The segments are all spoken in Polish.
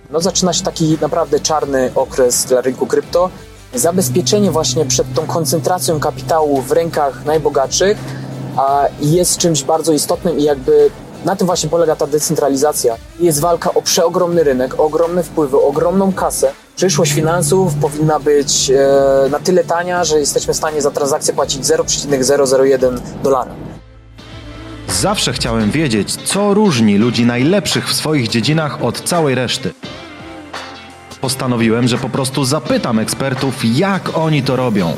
no zaczyna się taki naprawdę czarny okres dla rynku krypto. Zabezpieczenie właśnie przed tą koncentracją kapitału w rękach najbogatszych jest czymś bardzo istotnym i jakby na tym właśnie polega ta decentralizacja. Jest walka o przeogromny rynek, o ogromne wpływy, o ogromną kasę. Przyszłość finansów powinna być na tyle tania, że jesteśmy w stanie za transakcję płacić $0,001. Zawsze chciałem wiedzieć, co różni ludzi najlepszych w swoich dziedzinach od całej reszty. Postanowiłem, że po prostu zapytam ekspertów, jak oni to robią.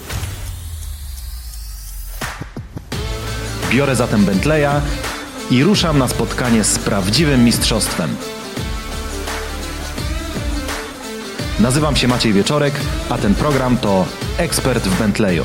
Biorę zatem Bentleya i ruszam na spotkanie z prawdziwym mistrzostwem. Nazywam się Maciej Wieczorek, a ten program to Ekspert w Bentleyu.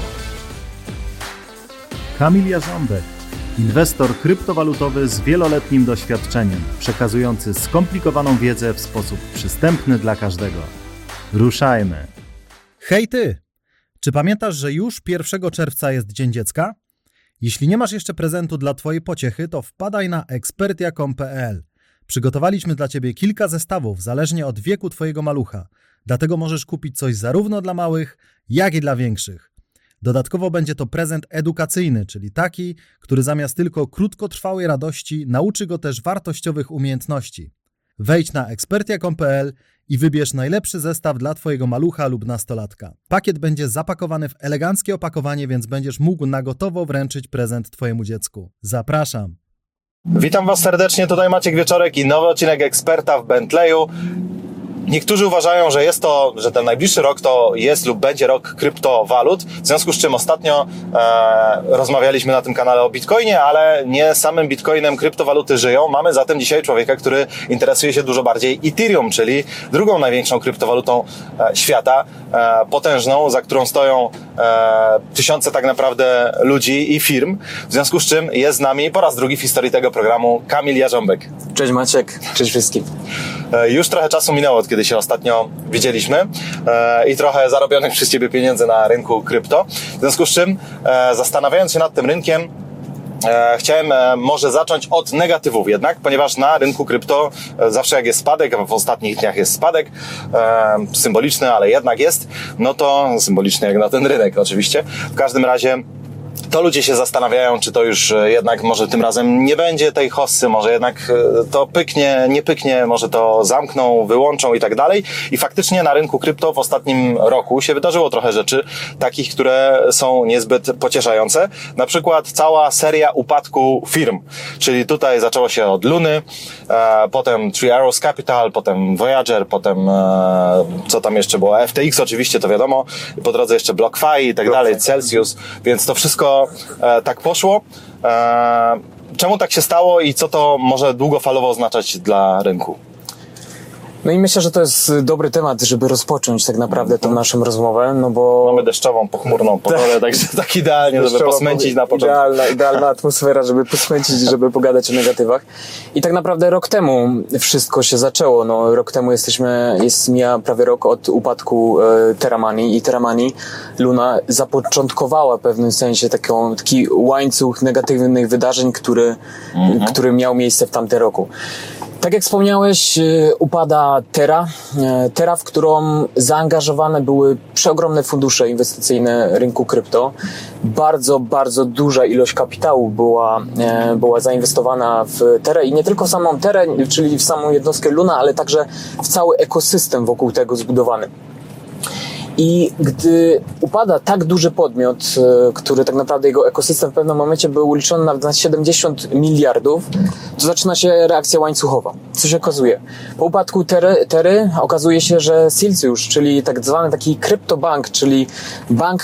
Kamil Jarząbek, inwestor kryptowalutowy z wieloletnim doświadczeniem, przekazujący skomplikowaną wiedzę w sposób przystępny dla każdego. Ruszajmy! Hej ty! Czy pamiętasz, że już 1 czerwca jest Dzień Dziecka? Jeśli nie masz jeszcze prezentu dla twojej pociechy, to wpadaj na expertia.com.pl. Przygotowaliśmy dla ciebie kilka zestawów, zależnie od wieku twojego malucha. Dlatego możesz kupić coś zarówno dla małych, jak i dla większych. Dodatkowo będzie to prezent edukacyjny, czyli taki, który zamiast tylko krótkotrwałej radości nauczy go też wartościowych umiejętności. Wejdź na expertia.com.pl i wybierz najlepszy zestaw dla twojego malucha lub nastolatka. Pakiet będzie zapakowany w eleganckie opakowanie, więc będziesz mógł na gotowo wręczyć prezent twojemu dziecku. Zapraszam! Witam Was serdecznie, tutaj Maciek Wieczorek i nowy odcinek Eksperta w Bentleyu. Niektórzy uważają, że ten najbliższy rok to jest lub będzie rok kryptowalut, w związku z czym ostatnio rozmawialiśmy na tym kanale o Bitcoinie, ale nie samym Bitcoinem kryptowaluty żyją. Mamy zatem dzisiaj człowieka, który interesuje się dużo bardziej Ethereum, czyli drugą największą kryptowalutą świata, potężną, za którą stoją tysiące tak naprawdę ludzi i firm, w związku z czym jest z nami po raz drugi w historii tego programu Kamil Jarząbek. Cześć Maciek, cześć wszystkim. Już trochę czasu minęło, od kiedy się ostatnio widzieliśmy i trochę zarobionych przez Ciebie pieniędzy na rynku krypto. W związku z czym, zastanawiając się nad tym rynkiem, chciałem może zacząć od negatywów jednak, ponieważ na rynku krypto zawsze jak jest spadek, a w ostatnich dniach jest spadek, symboliczny, ale jednak jest, no to symboliczny jak na ten rynek oczywiście. W każdym razie to ludzie się zastanawiają, czy to już jednak może tym razem nie będzie tej hossy, może jednak to pyknie, nie pyknie, może to zamkną, wyłączą i tak dalej. I faktycznie na rynku krypto w ostatnim roku się wydarzyło trochę rzeczy takich, które są niezbyt pocieszające. Na przykład cała seria upadku firm, czyli tutaj zaczęło się od Luny, potem Three Arrows Capital, potem Voyager, potem co tam jeszcze było, FTX oczywiście, to wiadomo, po drodze jeszcze BlockFi i tak dalej, Celsius, więc to wszystko tak poszło. Czemu tak się stało i co to może długofalowo oznaczać dla rynku? No i myślę, że to jest dobry temat, żeby rozpocząć tak naprawdę tą naszą rozmowę, no bo... Mamy deszczową, pochmurną pogodę, także tak idealnie, żeby posmęcić na początku. Idealna atmosfera, żeby posmęcić, żeby pogadać o negatywach. I tak naprawdę rok temu wszystko się zaczęło. No, rok temu mija prawie rok od upadku Terra Money i Terra Money Luna zapoczątkowała w pewnym sensie taki łańcuch negatywnych wydarzeń, który miał miejsce w tamtym roku. Tak jak wspomniałeś, upada Terra, w którą zaangażowane były przeogromne fundusze inwestycyjne rynku krypto. Bardzo, bardzo duża ilość kapitału była zainwestowana w Terę i nie tylko w samą Terę, czyli w samą jednostkę Luna, ale także w cały ekosystem wokół tego zbudowany. I gdy upada tak duży podmiot, który tak naprawdę jego ekosystem w pewnym momencie był liczony nawet na 70 miliardów, to zaczyna się reakcja łańcuchowa. Co się okazuje? Po upadku Terry okazuje się, że Celsius, czyli tak zwany taki kryptobank, czyli bank,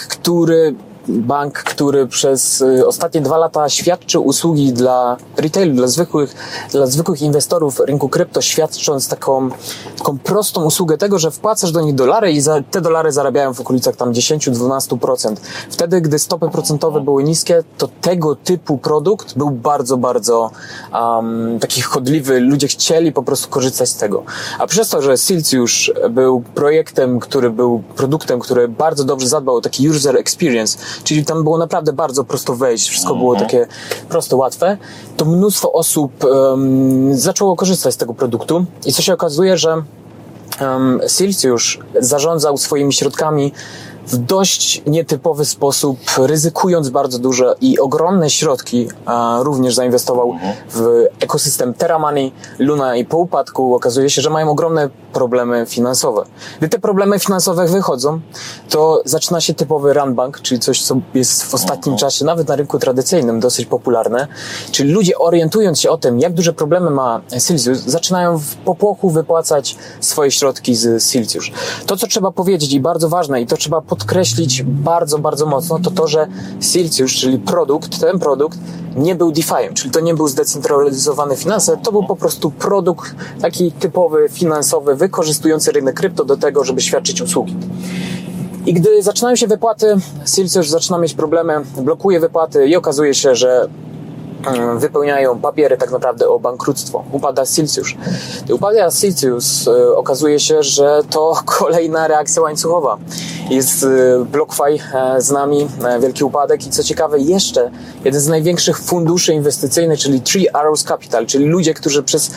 który przez ostatnie 2 lata świadczył usługi dla retailu, dla zwykłych inwestorów rynku krypto, świadcząc taką prostą usługę tego, że wpłacasz do nich dolary i te dolary zarabiają w okolicach tam 10-12%. Wtedy, gdy stopy procentowe były niskie, to tego typu produkt był bardzo, bardzo taki chodliwy. Ludzie chcieli po prostu korzystać z tego. A przez to, że Celsius był produktem, który bardzo dobrze zadbał o taki user experience, czyli tam było naprawdę bardzo prosto wejść, wszystko było takie proste, łatwe, to mnóstwo osób zaczęło korzystać z tego produktu i co się okazuje, że Silciusz zarządzał swoimi środkami w dość nietypowy sposób, ryzykując bardzo dużo i ogromne środki, również zainwestował w ekosystem Terra Money, Luna i po upadku okazuje się, że mają ogromne problemy finansowe. Gdy te problemy finansowe wychodzą, to zaczyna się typowy run bank, czyli coś, co jest w ostatnim czasie, nawet na rynku tradycyjnym, dosyć popularne. Czyli ludzie, orientując się o tym, jak duże problemy ma Silciusz, zaczynają w popłochu wypłacać swoje środki z Silciusz. To, co trzeba powiedzieć i bardzo ważne, i to trzeba podkreślić bardzo, bardzo mocno, to to, że Silciusz, czyli ten produkt nie był DeFi'em, czyli to nie był zdecentralizowany finanse, to był po prostu produkt taki typowy, finansowy, wykorzystujący rynek krypto do tego, żeby świadczyć usługi. I gdy zaczynają się wypłaty, Silciusz zaczyna mieć problemy, blokuje wypłaty i okazuje się, że wypełniają papiery tak naprawdę o bankructwo. Upada Silciusz. Gdy upada Silciusz, okazuje się, że to kolejna reakcja łańcuchowa. Jest BlockFi z nami, wielki upadek i co ciekawe jeszcze jeden z największych funduszy inwestycyjnych, czyli Three Arrows Capital, czyli ludzie, którzy przez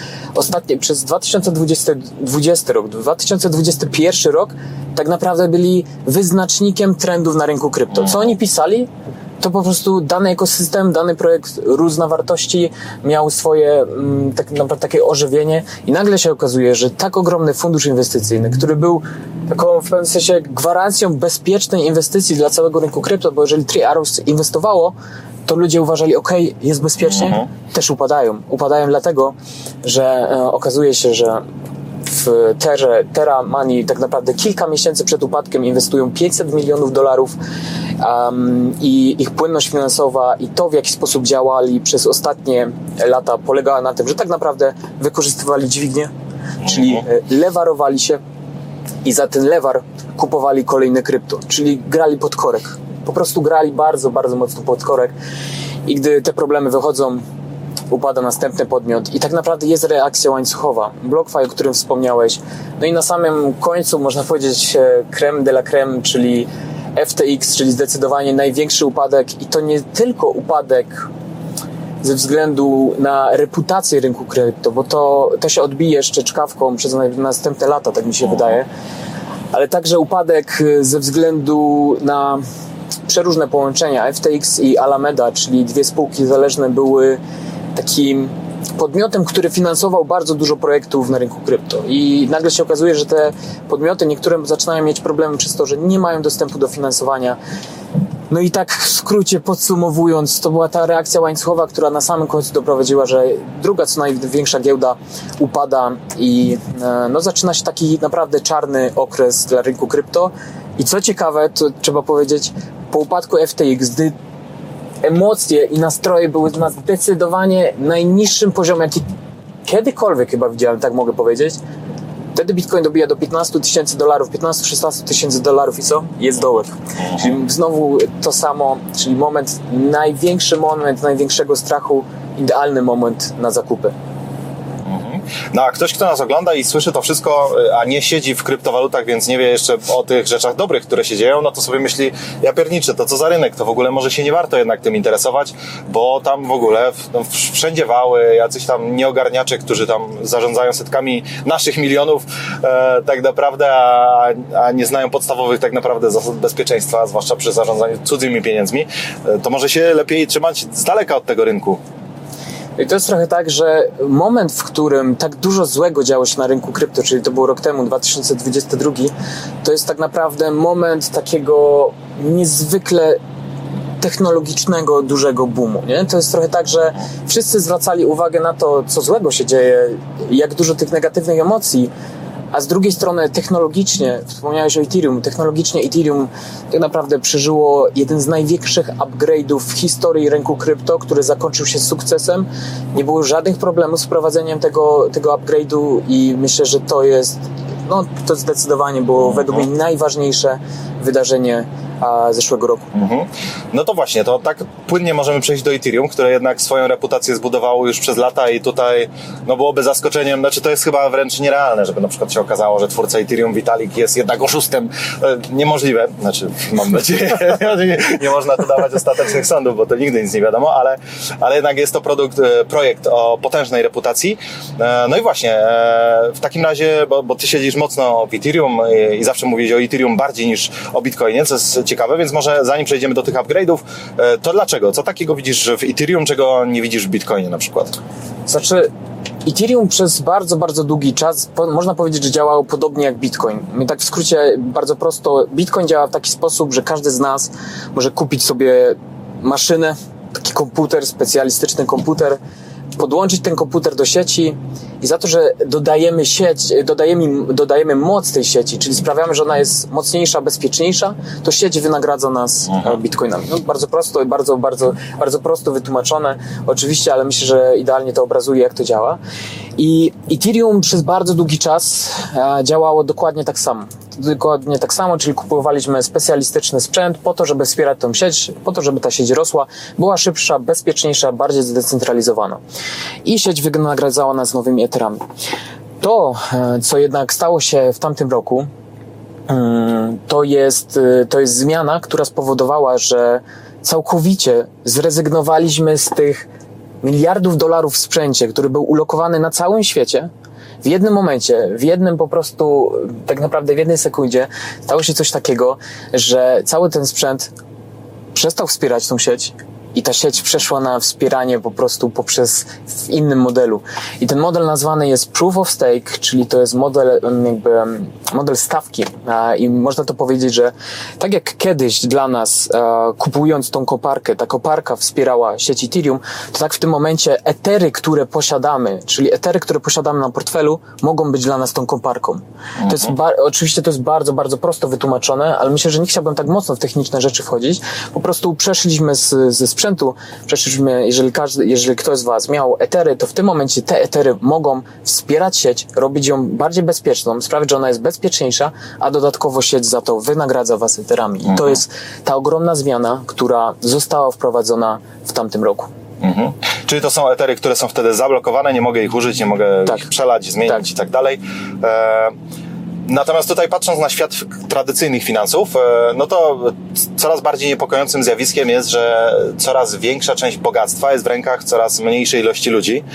2020 rok, 2021 rok tak naprawdę byli wyznacznikiem trendów na rynku krypto. Co oni pisali? To po prostu dany ekosystem, dany projekt rósł na wartości, miał swoje tak naprawdę takie ożywienie i nagle się okazuje, że tak ogromny fundusz inwestycyjny, który był taką w pewnym sensie gwarancją bezpiecznej inwestycji dla całego rynku krypto, bo jeżeli Three Arrows inwestowało, to ludzie uważali, jest bezpiecznie, też upadają. Upadają dlatego, że okazuje się, że w Terra Money tak naprawdę kilka miesięcy przed upadkiem inwestują $500 milionów i ich płynność finansowa i to, w jaki sposób działali przez ostatnie lata polegała na tym, że tak naprawdę wykorzystywali dźwignię, czyli lewarowali się i za ten lewar kupowali kolejne krypto, czyli grali pod korek. Po prostu grali bardzo, bardzo mocno pod korek i gdy te problemy wychodzą, upada następny podmiot i tak naprawdę jest reakcja łańcuchowa. BlockFi, o którym wspomniałeś. No i na samym końcu można powiedzieć crème de la crème, czyli FTX, czyli zdecydowanie największy upadek i to nie tylko upadek ze względu na reputację rynku krypto, bo to się odbije jeszcze czkawką przez następne lata, tak mi się wydaje, ale także upadek ze względu na przeróżne połączenia. FTX i Alameda, czyli dwie spółki zależne, były takim podmiotem, który finansował bardzo dużo projektów na rynku krypto i nagle się okazuje, że te podmioty niektóre zaczynają mieć problemy przez to, że nie mają dostępu do finansowania. No i tak w skrócie podsumowując, to była ta reakcja łańcuchowa, która na samym końcu doprowadziła, że druga co największa giełda upada i zaczyna się taki naprawdę czarny okres dla rynku krypto i co ciekawe, to trzeba powiedzieć, po upadku FTX, gdy emocje i nastroje były na zdecydowanie najniższym poziomie, jaki kiedykolwiek chyba widziałem, tak mogę powiedzieć. Wtedy Bitcoin dobija do $15,000, $15,000-$16,000 i co? Jest dołek. Czyli znowu to samo, czyli największy moment największego strachu, idealny moment na zakupy. No a ktoś, kto nas ogląda i słyszy to wszystko, a nie siedzi w kryptowalutach, więc nie wie jeszcze o tych rzeczach dobrych, które się dzieją, no to sobie myśli, ja pierniczę, to co za rynek, to w ogóle może się nie warto jednak tym interesować, bo tam w ogóle wszędzie wały, jacyś tam nieogarniacze, którzy tam zarządzają setkami naszych milionów tak naprawdę, a nie znają podstawowych tak naprawdę zasad bezpieczeństwa, zwłaszcza przy zarządzaniu cudzymi pieniędzmi, to może się lepiej trzymać z daleka od tego rynku. I to jest trochę tak, że moment, w którym tak dużo złego działo się na rynku krypto, czyli to był rok temu, 2022, to jest tak naprawdę moment takiego niezwykle technologicznego, dużego boomu, nie? To jest trochę tak, że wszyscy zwracali uwagę na to, co złego się dzieje, jak dużo tych negatywnych emocji, a z drugiej strony technologicznie, wspomniałeś o Ethereum, technologicznie Ethereum tak naprawdę przeżyło jeden z największych upgrade'ów w historii rynku krypto, który zakończył się sukcesem. Nie było żadnych problemów z prowadzeniem tego upgrade'u i myślę, że to zdecydowanie było według mnie najważniejsze wydarzenie zeszłego roku. No to właśnie, to tak płynnie możemy przejść do Ethereum, które jednak swoją reputację zbudowało już przez lata i tutaj no byłoby zaskoczeniem, znaczy to jest chyba wręcz nierealne, żeby na przykład się okazało, że twórca Ethereum Vitalik jest jednak oszustem. Niemożliwe, znaczy mam nadzieję, nie można tu dawać ostatecznych sądów, bo to nigdy nic nie wiadomo, ale jednak jest to projekt o potężnej reputacji. No i właśnie, w takim razie, bo ty siedzisz mocno w Ethereum i zawsze mówisz o Ethereum bardziej niż o Bitcoinie, co jest ciekawe, więc może zanim przejdziemy do tych upgrade'ów, to dlaczego? Co takiego widzisz w Ethereum, czego nie widzisz w Bitcoinie na przykład? Znaczy, Ethereum przez bardzo, bardzo długi czas, można powiedzieć, że działało podobnie jak Bitcoin. I tak w skrócie, bardzo prosto, Bitcoin działa w taki sposób, że każdy z nas może kupić sobie maszynę, taki komputer, specjalistyczny komputer, podłączyć ten komputer do sieci i za to, że dodajemy moc tej sieci, czyli sprawiamy, że ona jest mocniejsza, bezpieczniejsza, to sieć wynagradza nas bitcoinami. No, bardzo prosto i bardzo prosto wytłumaczone oczywiście, ale myślę, że idealnie to obrazuje, jak to działa. I Ethereum przez bardzo długi czas działało dokładnie tak samo, czyli kupowaliśmy specjalistyczny sprzęt po to, żeby wspierać tą sieć, po to, żeby ta sieć rosła, była szybsza, bezpieczniejsza, bardziej zdecentralizowana. I sieć wynagradzała nas nowymi Etherami. To, co jednak stało się w tamtym roku, to jest zmiana, która spowodowała, że całkowicie zrezygnowaliśmy z tych miliardów dolarów w sprzęcie, który był ulokowany na całym świecie. W jednym momencie, tak naprawdę w jednej sekundzie stało się coś takiego, że cały ten sprzęt przestał wspierać tą sieć i ta sieć przeszła na wspieranie po prostu w innym modelu. I ten model nazwany jest Proof of Stake, czyli to jest model stawki. I można to powiedzieć, że tak jak kiedyś dla nas kupując tą koparkę, ta koparka wspierała sieć Ethereum, to tak w tym momencie etery, które posiadamy, czyli etery, które posiadamy na portfelu, mogą być dla nas tą koparką. To jest oczywiście to jest bardzo, bardzo prosto wytłumaczone, ale myślę, że nie chciałbym tak mocno w techniczne rzeczy wchodzić. Po prostu przeszliśmy ze sprzętu, jeżeli ktoś z was miał etery, to w tym momencie te etery mogą wspierać sieć, robić ją bardziej bezpieczną, sprawić, że ona jest bezpieczniejsza, a dodatkowo sieć za to wynagradza was eterami. I to jest ta ogromna zmiana, która została wprowadzona w tamtym roku. Czyli to są etery, które są wtedy zablokowane, nie mogę ich użyć, nie mogę ich przelać, zmienić i tak dalej. Natomiast tutaj patrząc na świat tradycyjnych finansów, no to coraz bardziej niepokojącym zjawiskiem jest, że coraz większa część bogactwa jest w rękach coraz mniejszej ilości ludzi,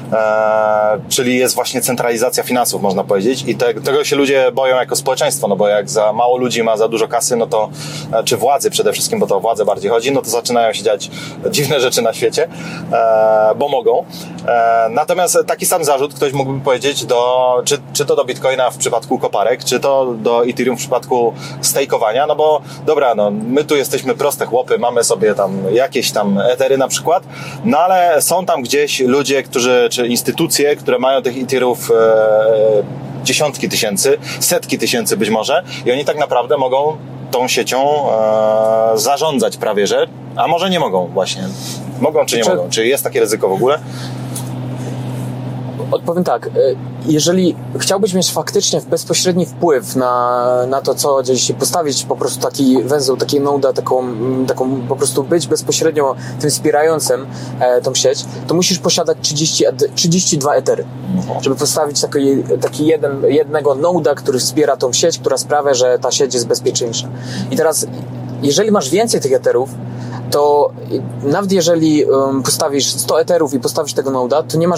czyli jest właśnie centralizacja finansów, można powiedzieć, i tego się ludzie boją jako społeczeństwo, no bo jak za mało ludzi ma za dużo kasy, no to, czy władzy przede wszystkim, bo to o władzę bardziej chodzi, no to zaczynają się dziać dziwne rzeczy na świecie, bo mogą. Natomiast taki sam zarzut ktoś mógłby powiedzieć czy to do Bitcoina w przypadku koparek, czy to do Ethereum w przypadku stejkowania, no bo dobra, no my tu jesteśmy proste chłopy, mamy sobie tam jakieś tam etery na przykład, no ale są tam gdzieś ludzie, czy instytucje, które mają tych Etherów dziesiątki tysięcy, setki tysięcy być może i oni tak naprawdę mogą tą siecią zarządzać prawie, że, a może nie mogą właśnie. Mogą czy nie mogą? Czy jest takie ryzyko w ogóle? Odpowiem tak, jeżeli chciałbyś mieć faktycznie bezpośredni wpływ na to, co gdzieś się postawić, po prostu taki węzeł, takiej noda, taką po prostu być bezpośrednio tym wspierającym tą sieć, to musisz posiadać 32 etery, żeby postawić jednego noda, który wspiera tą sieć, która sprawia, że ta sieć jest bezpieczniejsza. I teraz, jeżeli masz więcej tych eterów, to nawet jeżeli postawisz 100 eterów i postawisz tego noda, to nie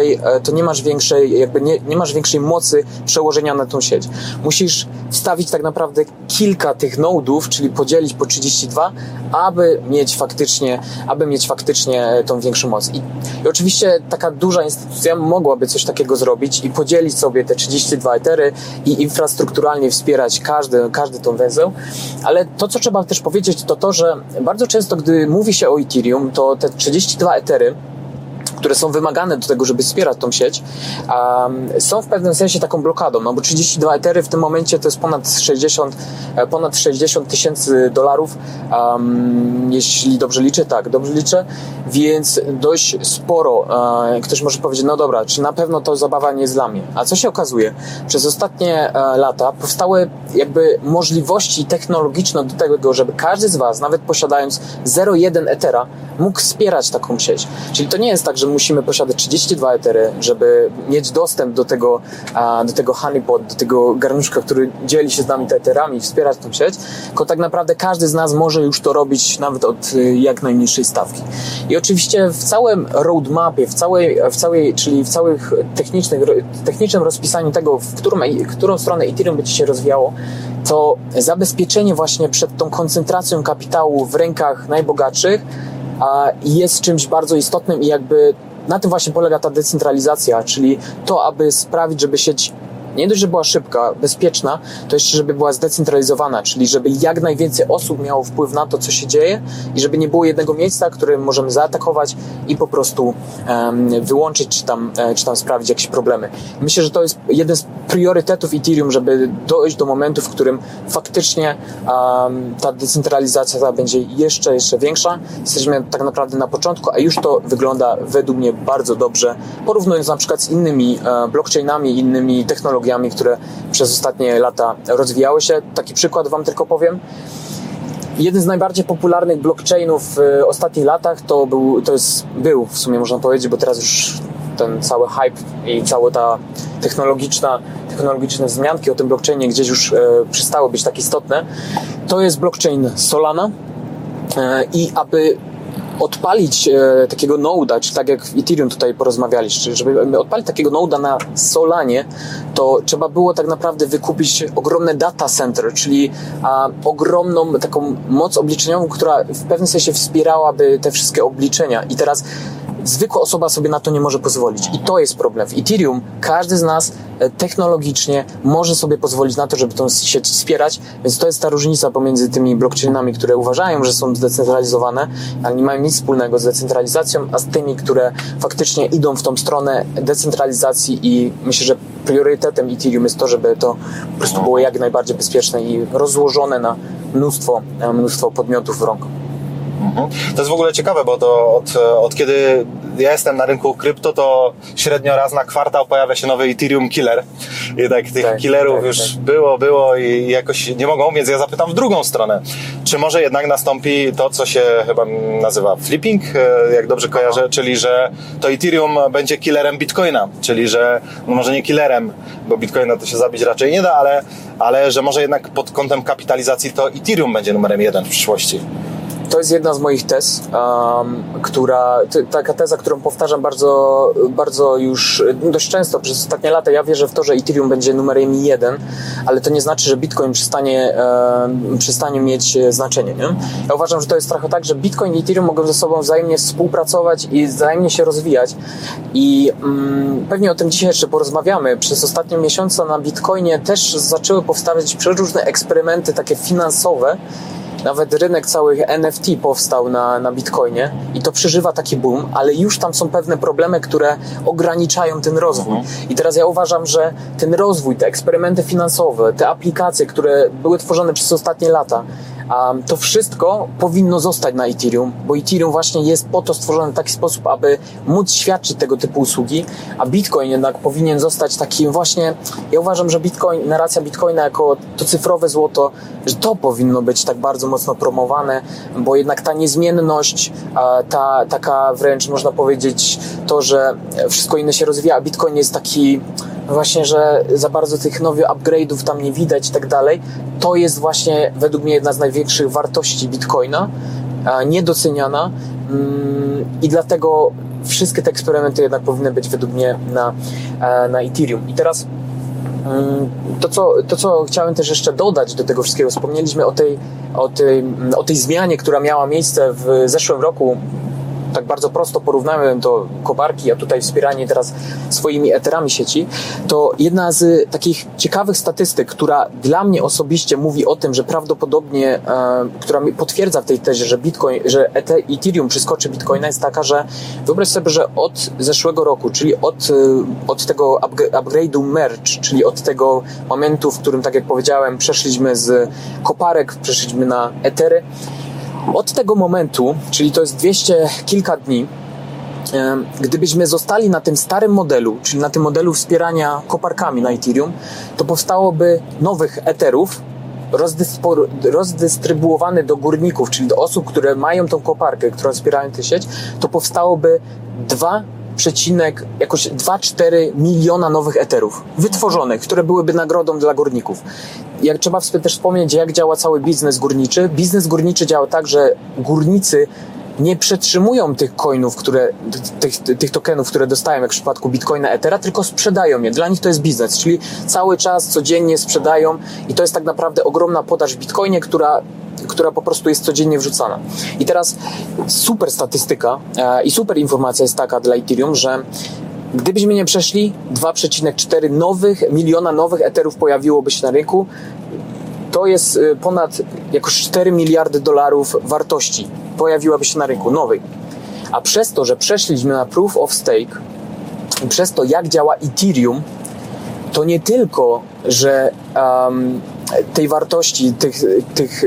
masz większej mocy przełożenia na tą sieć. Musisz wstawić tak naprawdę kilka tych nodów, czyli podzielić po 32, aby mieć faktycznie tą większą moc. I oczywiście taka duża instytucja mogłaby coś takiego zrobić i podzielić sobie te 32 etery i infrastrukturalnie wspierać każdy tą węzeł, ale to, co trzeba też powiedzieć, to, że bardzo często, gdy mówi się o Ethereum, to te 32 etery, które są wymagane do tego, żeby wspierać tą sieć, są w pewnym sensie taką blokadą, no bo 32 Ethery w tym momencie to jest ponad 60 tysięcy dolarów, jeśli dobrze liczę, tak, dobrze liczę, więc dość sporo. Ktoś może powiedzieć, no dobra, czy na pewno to zabawa nie jest dla mnie. A co się okazuje? Przez ostatnie lata powstały jakby możliwości technologiczne do tego, żeby każdy z Was, nawet posiadając 0,1 Ethera, mógł wspierać taką sieć. Czyli to nie jest tak, że musimy posiadać 32 Ethery, żeby mieć dostęp do tego honeypot, do tego garnuszka, który dzieli się z nami te Etherami i wspierać tą sieć, tylko tak naprawdę każdy z nas może już to robić nawet od jak najmniejszej stawki. I oczywiście w całym roadmapie, czyli w całym technicznym rozpisaniu tego, w którą stronę Ethereum będzie się rozwijało, to zabezpieczenie właśnie przed tą koncentracją kapitału w rękach najbogatszych jest czymś bardzo istotnym i jakby na tym właśnie polega ta decentralizacja, czyli to, aby sprawić, żeby sieć nie dość, że była szybka, bezpieczna, to jeszcze, żeby była zdecentralizowana, czyli żeby jak najwięcej osób miało wpływ na to, co się dzieje i żeby nie było jednego miejsca, którym możemy zaatakować i po prostu wyłączyć, czy tam sprawić jakieś problemy. Myślę, że to jest jeden z priorytetów Ethereum, żeby dojść do momentu, w którym faktycznie ta decentralizacja będzie jeszcze większa. Jesteśmy tak naprawdę na początku, a już to wygląda według mnie bardzo dobrze, porównując na przykład z innymi blockchainami, innymi technologiami, które przez ostatnie lata rozwijały się. Taki przykład Wam tylko powiem. Jeden z najbardziej popularnych blockchainów w ostatnich latach był w sumie można powiedzieć, bo teraz już ten cały hype i cała ta technologiczne wzmianki o tym blockchainie gdzieś już przestały być tak istotne. To jest blockchain Solana i aby odpalić takiego noda, czy tak jak w Ethereum tutaj porozmawialiście, żeby odpalić takiego noda na Solanie, to trzeba było tak naprawdę wykupić ogromne data center, czyli ogromną taką moc obliczeniową, która w pewnym sensie wspierałaby te wszystkie obliczenia. I teraz zwykła osoba sobie na to nie może pozwolić. I to jest problem. W Ethereum każdy z nas technologicznie może sobie pozwolić na to, żeby tą sieć wspierać, więc to jest ta różnica pomiędzy tymi blockchainami, które uważają, że są zdecentralizowane, ale nie mają nic wspólnego z decentralizacją, a z tymi, które faktycznie idą w tą stronę decentralizacji i myślę, że priorytetem Ethereum jest to, żeby to po prostu było jak najbardziej bezpieczne i rozłożone na mnóstwo podmiotów w rąk. To jest w ogóle ciekawe, bo to od kiedy ja jestem na rynku krypto, to średnio raz na kwartał pojawia się nowy Ethereum killer. I tak tych killerów już było i jakoś nie mogą, więc ja zapytam w drugą stronę. Czy może jednak nastąpi to, co się chyba nazywa flipping, jak dobrze kojarzę, czyli że to Ethereum będzie killerem Bitcoina, czyli że no może nie killerem, bo Bitcoina to się zabić raczej nie da, ale że może jednak pod kątem kapitalizacji to Ethereum będzie numerem 1 w przyszłości. To jest jedna z moich tez, taka teza, którą powtarzam bardzo już dość często przez ostatnie lata. Ja wierzę w to, że Ethereum będzie numerem 1, ale to nie znaczy, że Bitcoin przestanie mieć znaczenie. Nie? Ja uważam, że to jest trochę tak, że Bitcoin i Ethereum mogą ze sobą wzajemnie współpracować i wzajemnie się rozwijać i pewnie o tym dzisiaj jeszcze porozmawiamy. Przez ostatnie miesiące na Bitcoinie też zaczęły powstawać przeróżne eksperymenty takie finansowe. Nawet rynek całych NFT powstał na Bitcoinie i to przeżywa taki boom, ale już tam są pewne problemy, które ograniczają ten rozwój. I teraz ja uważam, że ten rozwój, te eksperymenty finansowe, te aplikacje, które były tworzone przez ostatnie lata, to wszystko powinno zostać na Ethereum, bo Ethereum właśnie jest po to stworzone w taki sposób, aby móc świadczyć tego typu usługi, a Bitcoin jednak powinien zostać takim właśnie, ja uważam, że narracja Bitcoina jako to cyfrowe złoto, że to powinno być tak bardzo mocno promowane, bo jednak ta niezmienność, taka wręcz można powiedzieć to, że wszystko inne się rozwija, a Bitcoin jest taki właśnie, że za bardzo tych nowych upgrade'ów tam nie widać i tak dalej. To jest właśnie według mnie jedna z największych wartości Bitcoina, niedoceniana i dlatego wszystkie te eksperymenty jednak powinny być według mnie na Ethereum. I teraz to, co chciałem też jeszcze dodać do tego wszystkiego, wspomnieliśmy o tej zmianie, która miała miejsce w zeszłym roku, tak bardzo prosto porównamy to koparki, a tutaj wspieranie teraz swoimi etherami sieci, to jedna z takich ciekawych statystyk, która dla mnie osobiście mówi o tym, że prawdopodobnie, która mi potwierdza w tej tezie, że Ethereum przeskoczy Bitcoina, jest taka, że wyobraź sobie, że od zeszłego roku, czyli od tego upgrade'u merge, czyli od tego momentu, w którym, tak jak powiedziałem, przeszliśmy z koparek, przeszliśmy na etery, od tego momentu, czyli to jest 200 kilka dni, gdybyśmy zostali na tym starym modelu, czyli na tym modelu wspierania koparkami na Ethereum, to powstałoby nowych etherów rozdystrybuowany do górników, czyli do osób, które mają tą koparkę, które wspierają tę sieć, to powstałoby 2,4 miliona nowych etherów wytworzonych, które byłyby nagrodą dla górników. Jak trzeba też wspomnieć, jak działa cały biznes górniczy. Biznes górniczy działa tak, że górnicy nie przetrzymują tych coinów, tych tokenów, które dostają, jak w przypadku Bitcoina, Ethera, tylko sprzedają je. Dla nich to jest biznes, czyli cały czas, codziennie sprzedają i to jest tak naprawdę ogromna podaż w Bitcoinie, która po prostu jest codziennie wrzucana. I teraz super statystyka i super informacja jest taka dla Ethereum, że gdybyśmy nie przeszli, 2,4 miliona nowych etherów pojawiłoby się na rynku. To jest ponad jakoś 4 miliardy dolarów wartości pojawiłaby się na rynku nowej. A przez to, że przeszliśmy na Proof of Stake i przez to, jak działa Ethereum, to nie tylko, że tej wartości, tych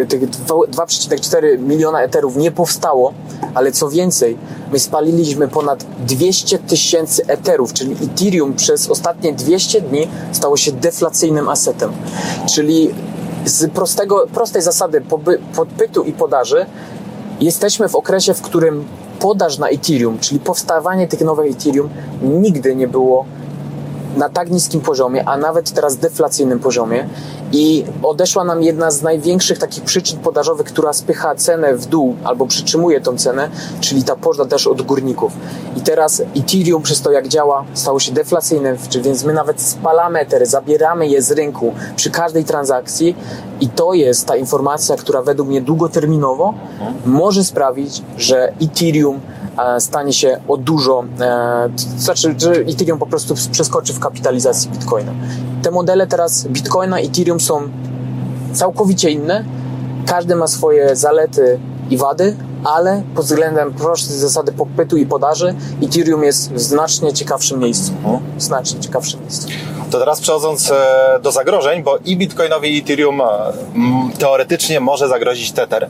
2,4 miliona etherów nie powstało, ale co więcej, my spaliliśmy ponad 200 tysięcy etherów, czyli Ethereum przez ostatnie 200 dni stało się deflacyjnym asetem. Czyli z prostej zasady podpytu i podaży jesteśmy w okresie, w którym podaż na Ethereum, czyli powstawanie tych nowych Ethereum nigdy nie było na tak niskim poziomie, a nawet teraz deflacyjnym poziomie i odeszła nam jedna z największych takich przyczyn podażowych, która spycha cenę w dół albo przytrzymuje tą cenę, czyli ta podaż od górników. I teraz Ethereum przez to, jak działa, stało się deflacyjne, więc my nawet spalamy etery, zabieramy je z rynku przy każdej transakcji i to jest ta informacja, która według mnie długoterminowo może sprawić, że Ethereum stanie się o dużo, znaczy, że Ethereum po prostu przeskoczy w kapitalizacji Bitcoina. Te modele teraz Bitcoina i Ethereum są całkowicie inne. Każdy ma swoje zalety i wady, ale pod względem prostej zasady popytu i podaży Ethereum jest w znacznie ciekawszym miejscu. Znacznie ciekawszym miejscu. To teraz przechodząc do zagrożeń, bo i Bitcoinowi, i Ethereum teoretycznie może zagrozić Tether.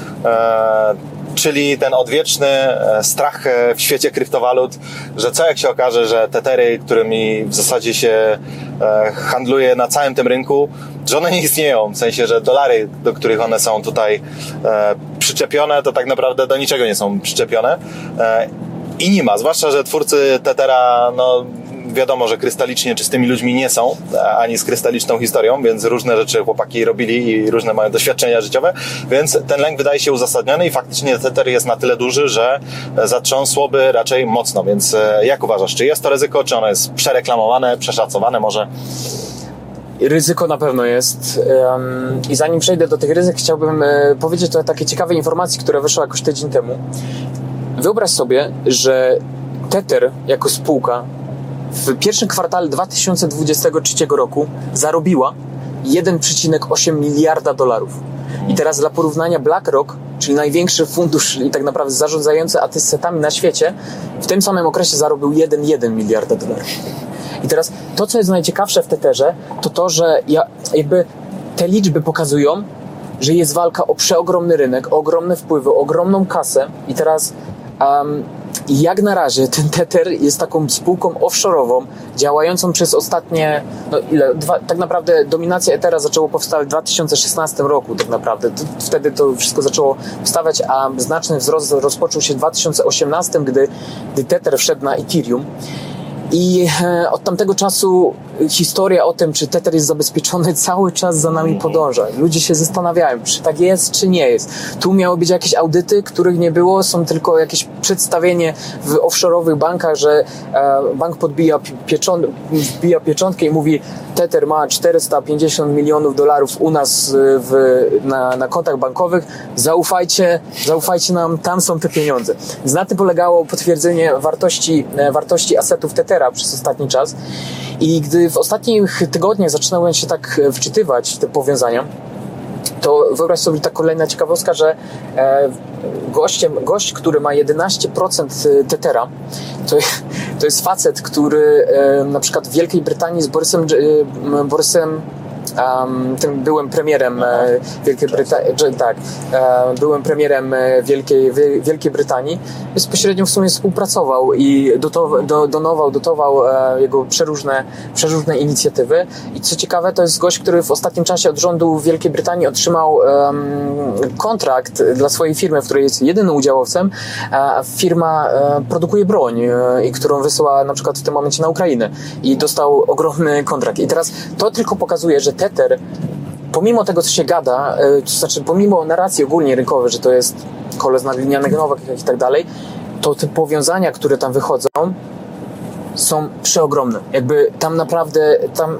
Czyli ten odwieczny strach w świecie kryptowalut, że co jak się okaże, że tetery, którymi w zasadzie się handluje na całym tym rynku, że one nie istnieją, w sensie, że dolary, do których one są tutaj przyczepione, to tak naprawdę do niczego nie są przyczepione i nie ma, zwłaszcza, że twórcy Tethera, no wiadomo, że krystalicznie czystymi ludźmi nie są, ani z krystaliczną historią, więc różne rzeczy chłopaki robili i różne mają doświadczenia życiowe, więc ten lęk wydaje się uzasadniony i faktycznie Tether jest na tyle duży, że zatrząsłoby raczej mocno, więc jak uważasz, czy jest to ryzyko, czy ono jest przereklamowane, przeszacowane może? Ryzyko na pewno jest i zanim przejdę do tych ryzyk, chciałbym powiedzieć o takiej ciekawej informacji, która wyszła jakoś tydzień temu. Wyobraź sobie, że Tether jako spółka w pierwszym kwartale 2023 roku zarobiła 1,8 miliarda dolarów. I teraz dla porównania BlackRock, czyli największy fundusz i tak naprawdę zarządzający asetami na świecie, w tym samym okresie zarobił 1,1 miliarda dolarów. I teraz to, co jest najciekawsze w Tetherze, to to, że jakby te liczby pokazują, że jest walka o przeogromny rynek, o ogromne wpływy, o ogromną kasę i teraz jak na razie ten Tether jest taką spółką offshore'ową, działającą przez ostatnie, tak naprawdę dominacja Ethera zaczęło powstawać w 2016 roku tak naprawdę. Wtedy to wszystko zaczęło powstawać, a znaczny wzrost rozpoczął się w 2018, gdy Tether wszedł na Ethereum. I od tamtego czasu historia o tym, czy Tether jest zabezpieczony, cały czas za nami podąża. Ludzie się zastanawiają, czy tak jest, czy nie jest. Tu miały być jakieś audyty, których nie było, są tylko jakieś przedstawienie w offshore'owych bankach, że bank wbija pieczątkę i mówi: Tether ma 450 milionów dolarów u nas na kontach bankowych, zaufajcie nam, tam są te pieniądze. Więc na tym polegało potwierdzenie wartości asetów Tethera przez ostatni czas. I gdy w ostatnich tygodniach zaczynałem się tak wczytywać w te powiązania, to wyobraź sobie ta kolejna ciekawostka, że gość, który ma 11% Tethera, to jest facet, który na przykład w Wielkiej Brytanii z Borysem tym byłym premierem Wielkiej Brytanii, byłym premierem Wielkiej Brytanii, bezpośrednio w sumie współpracował i dotował jego przeróżne inicjatywy. I co ciekawe, to jest gość, który w ostatnim czasie od rządu Wielkiej Brytanii otrzymał kontrakt dla swojej firmy, w której jest jedynym udziałowcem. Firma produkuje broń, i którą wysyła na przykład w tym momencie na Ukrainę, i dostał ogromny kontrakt. I teraz to tylko pokazuje, że Tether, pomimo tego, co się gada, to znaczy pomimo narracji ogólnie rynkowej, że to jest kole z nadlinianych nowek i tak dalej, to te powiązania, które tam wychodzą, są przeogromne. Jakby tam naprawdę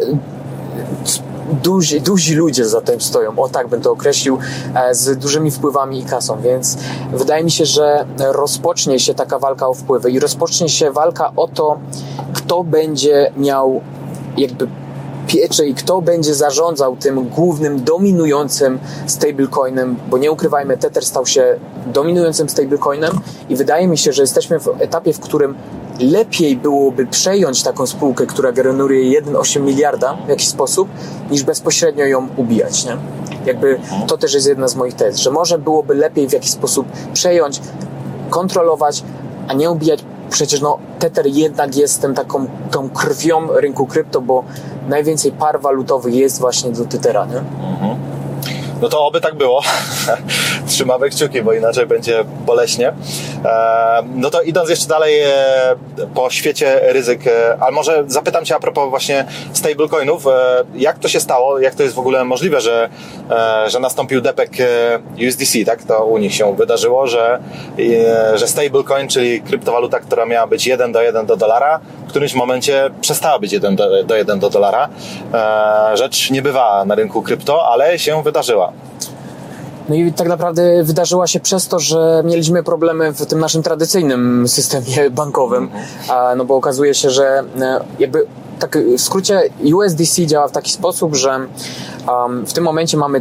duzi ludzie za tym stoją, o tak bym to określił, z dużymi wpływami i kasą, więc wydaje mi się, że rozpocznie się taka walka o wpływy i rozpocznie się walka o to, kto będzie miał jakby pieczę i kto będzie zarządzał tym głównym, dominującym stablecoinem, bo nie ukrywajmy, Tether stał się dominującym stablecoinem i wydaje mi się, że jesteśmy w etapie, w którym lepiej byłoby przejąć taką spółkę, która generuje 1,8 miliarda w jakiś sposób, niż bezpośrednio ją ubijać, nie? Jakby to też jest jedna z moich tez, że może byłoby lepiej w jakiś sposób przejąć, kontrolować, a nie ubijać. Przecież Tether jednak jest tą krwią rynku krypto, bo najwięcej par walutowych jest właśnie do Tethera, nie? No to oby tak było. Trzymamy kciuki, bo inaczej będzie boleśnie. No to idąc jeszcze dalej po świecie ryzyk, ale może zapytam Cię a propos właśnie stablecoinów, jak to się stało, jak to jest w ogóle możliwe, że nastąpił depek USDC, tak? To u nich się wydarzyło, że stablecoin, czyli kryptowaluta, która miała być 1:1 do dolara, w którymś momencie przestała być 1:1 do dolara. Rzecz niebywała na rynku krypto, ale się wydarzyła. No i tak naprawdę wydarzyła się przez to, że mieliśmy problemy w tym naszym tradycyjnym systemie bankowym, no bo okazuje się, że jakby tak w skrócie USDC działa w taki sposób, że w tym momencie mamy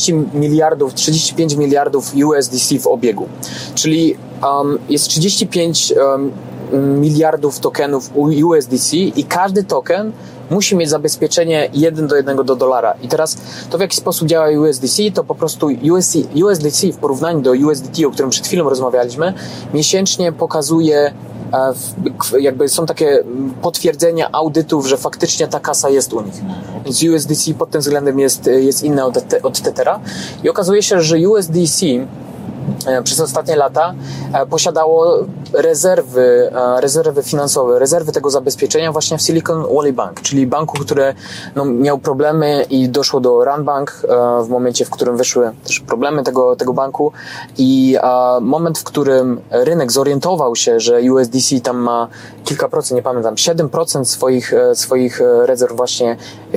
35 miliardów USDC w obiegu, czyli jest 35 miliardów tokenów USDC i każdy token musi mieć zabezpieczenie 1:1 do dolara. I teraz to, w jaki sposób działa USDC, to po prostu USDC w porównaniu do USDT, o którym przed chwilą rozmawialiśmy, miesięcznie pokazuje, jakby są takie potwierdzenia audytów, że faktycznie ta kasa jest u nich. Więc USDC pod tym względem jest inne od Tethera. I okazuje się, że USDC przez ostatnie lata posiadało rezerwy finansowe, rezerwy tego zabezpieczenia właśnie w Silicon Valley Bank, czyli banku, który miał problemy i doszło do run bank w momencie, w którym wyszły też problemy tego banku i moment, w którym rynek zorientował się, że USDC tam ma kilka procent, nie pamiętam, 7% swoich rezerw właśnie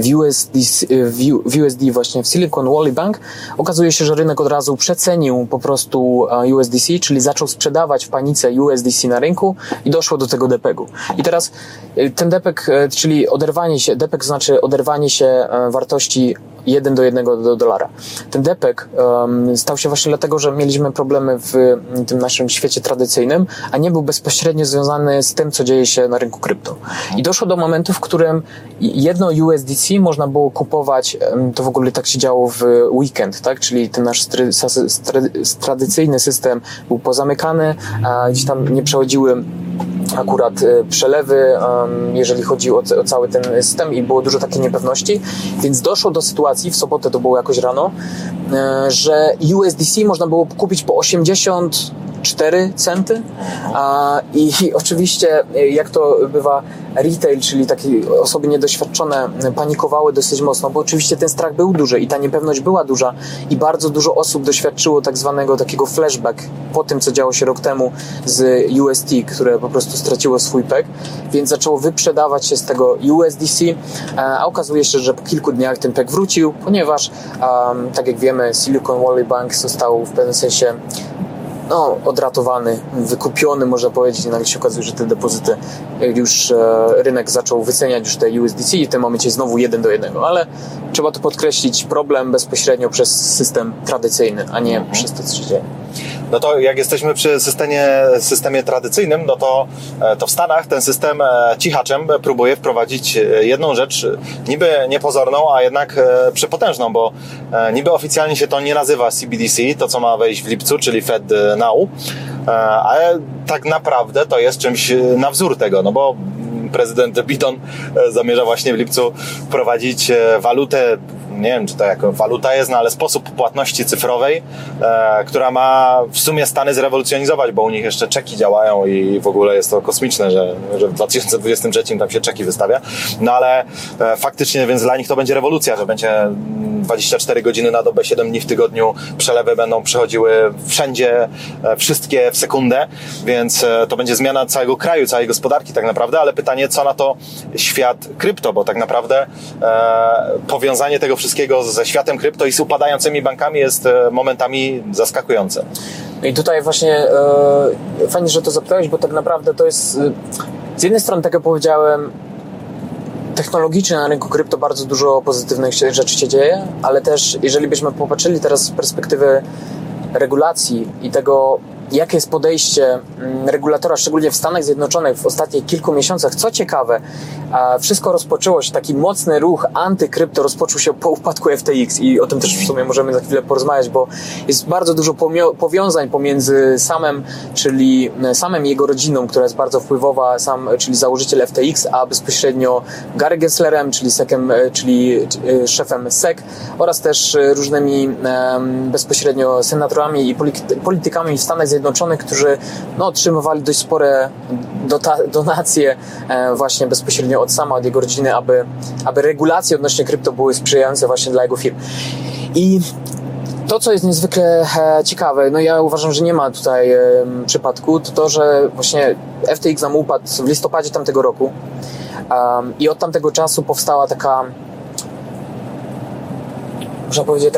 w USD właśnie w Silicon Valley Bank, okazuje się, że rynek od razu przecenił po prostu USDC, czyli zaczął sprzedawać w panice USDC na rynku i doszło do tego depegu. I teraz ten depeg, czyli depeg znaczy oderwanie się wartości 1:1 do dolara. Ten depeg stał się właśnie dlatego, że mieliśmy problemy w tym naszym świecie tradycyjnym, a nie był bezpośrednio związany z tym, co dzieje się na rynku krypto. I doszło do momentu, w którym jedno USDC można było kupować, to w ogóle tak się działo w weekend, tak? Czyli ten nasz tradycyjny system był pozamykany, a gdzieś tam nie przechodziły akurat przelewy, jeżeli chodzi o cały ten system i było dużo takiej niepewności, więc doszło do sytuacji, w sobotę to było jakoś rano, że USDC można było kupić po 80 4 centy. I oczywiście, jak to bywa, retail, czyli takie osoby niedoświadczone, panikowały dosyć mocno, bo oczywiście ten strach był duży i ta niepewność była duża i bardzo dużo osób doświadczyło tak zwanego takiego flashback po tym, co działo się rok temu z UST, które po prostu straciło swój peg, więc zaczęło wyprzedawać się z tego USDC, a okazuje się, że po kilku dniach ten peg wrócił, ponieważ tak jak wiemy, Silicon Valley Bank został w pewnym sensie odratowany, wykupiony, można powiedzieć. Nagle się okazuje, że te depozyty już rynek zaczął wyceniać już te USDC i w tym momencie znowu 1:1, ale trzeba to podkreślić, problem bezpośrednio przez system tradycyjny, a nie przez to, co się dzieje. No to jak jesteśmy przy systemie tradycyjnym, no to w Stanach ten system cichaczem próbuje wprowadzić jedną rzecz, niby niepozorną, a jednak przepotężną, bo niby oficjalnie się to nie nazywa CBDC, to co ma wejść w lipcu, czyli Fed Now, ale tak naprawdę to jest czymś na wzór tego, no bo prezydent Biden zamierza właśnie w lipcu wprowadzić walutę, nie wiem, czy to jako waluta jest, no ale sposób płatności cyfrowej, która ma w sumie Stany zrewolucjonizować, bo u nich jeszcze czeki działają i w ogóle jest to kosmiczne, że w 2023 tam się czeki wystawia. No ale faktycznie, więc dla nich to będzie rewolucja, że będzie 24 godziny na dobę, 7 dni w tygodniu, przelewy będą przechodziły wszędzie, wszystkie w sekundę, więc to będzie zmiana całego kraju, całej gospodarki tak naprawdę, ale pytanie, co na to świat krypto, bo tak naprawdę powiązanie tego wszystkiego ze światem krypto i z upadającymi bankami jest momentami zaskakujące. I tutaj właśnie fajnie, że to zapytałeś, bo tak naprawdę to jest z jednej strony, tak jak powiedziałem, technologicznie na rynku krypto bardzo dużo pozytywnych rzeczy się dzieje, ale też jeżeli byśmy popatrzyli teraz z perspektywy regulacji i tego, jakie jest podejście regulatora, szczególnie w Stanach Zjednoczonych w ostatnich kilku miesiącach. Co ciekawe, wszystko rozpoczęło się, taki mocny ruch antykrypto rozpoczął się po upadku FTX i o tym też w sumie możemy za chwilę porozmawiać, bo jest bardzo dużo powiązań pomiędzy samym jego rodziną, która jest bardzo wpływowa, czyli założyciel FTX, a bezpośrednio Gary Genslerem, czyli szefem SEC oraz też różnymi bezpośrednio senatorami i politykami w Stanach Zjednoczonych, którzy otrzymywali dość spore donacje właśnie bezpośrednio od jego rodziny, aby regulacje odnośnie krypto były sprzyjające właśnie dla jego firm. I to, co jest niezwykle ciekawe, ja uważam, że nie ma tutaj przypadku, to, że właśnie FTX nam upadł w listopadzie tamtego roku i od tamtego czasu powstała taka, można powiedzieć,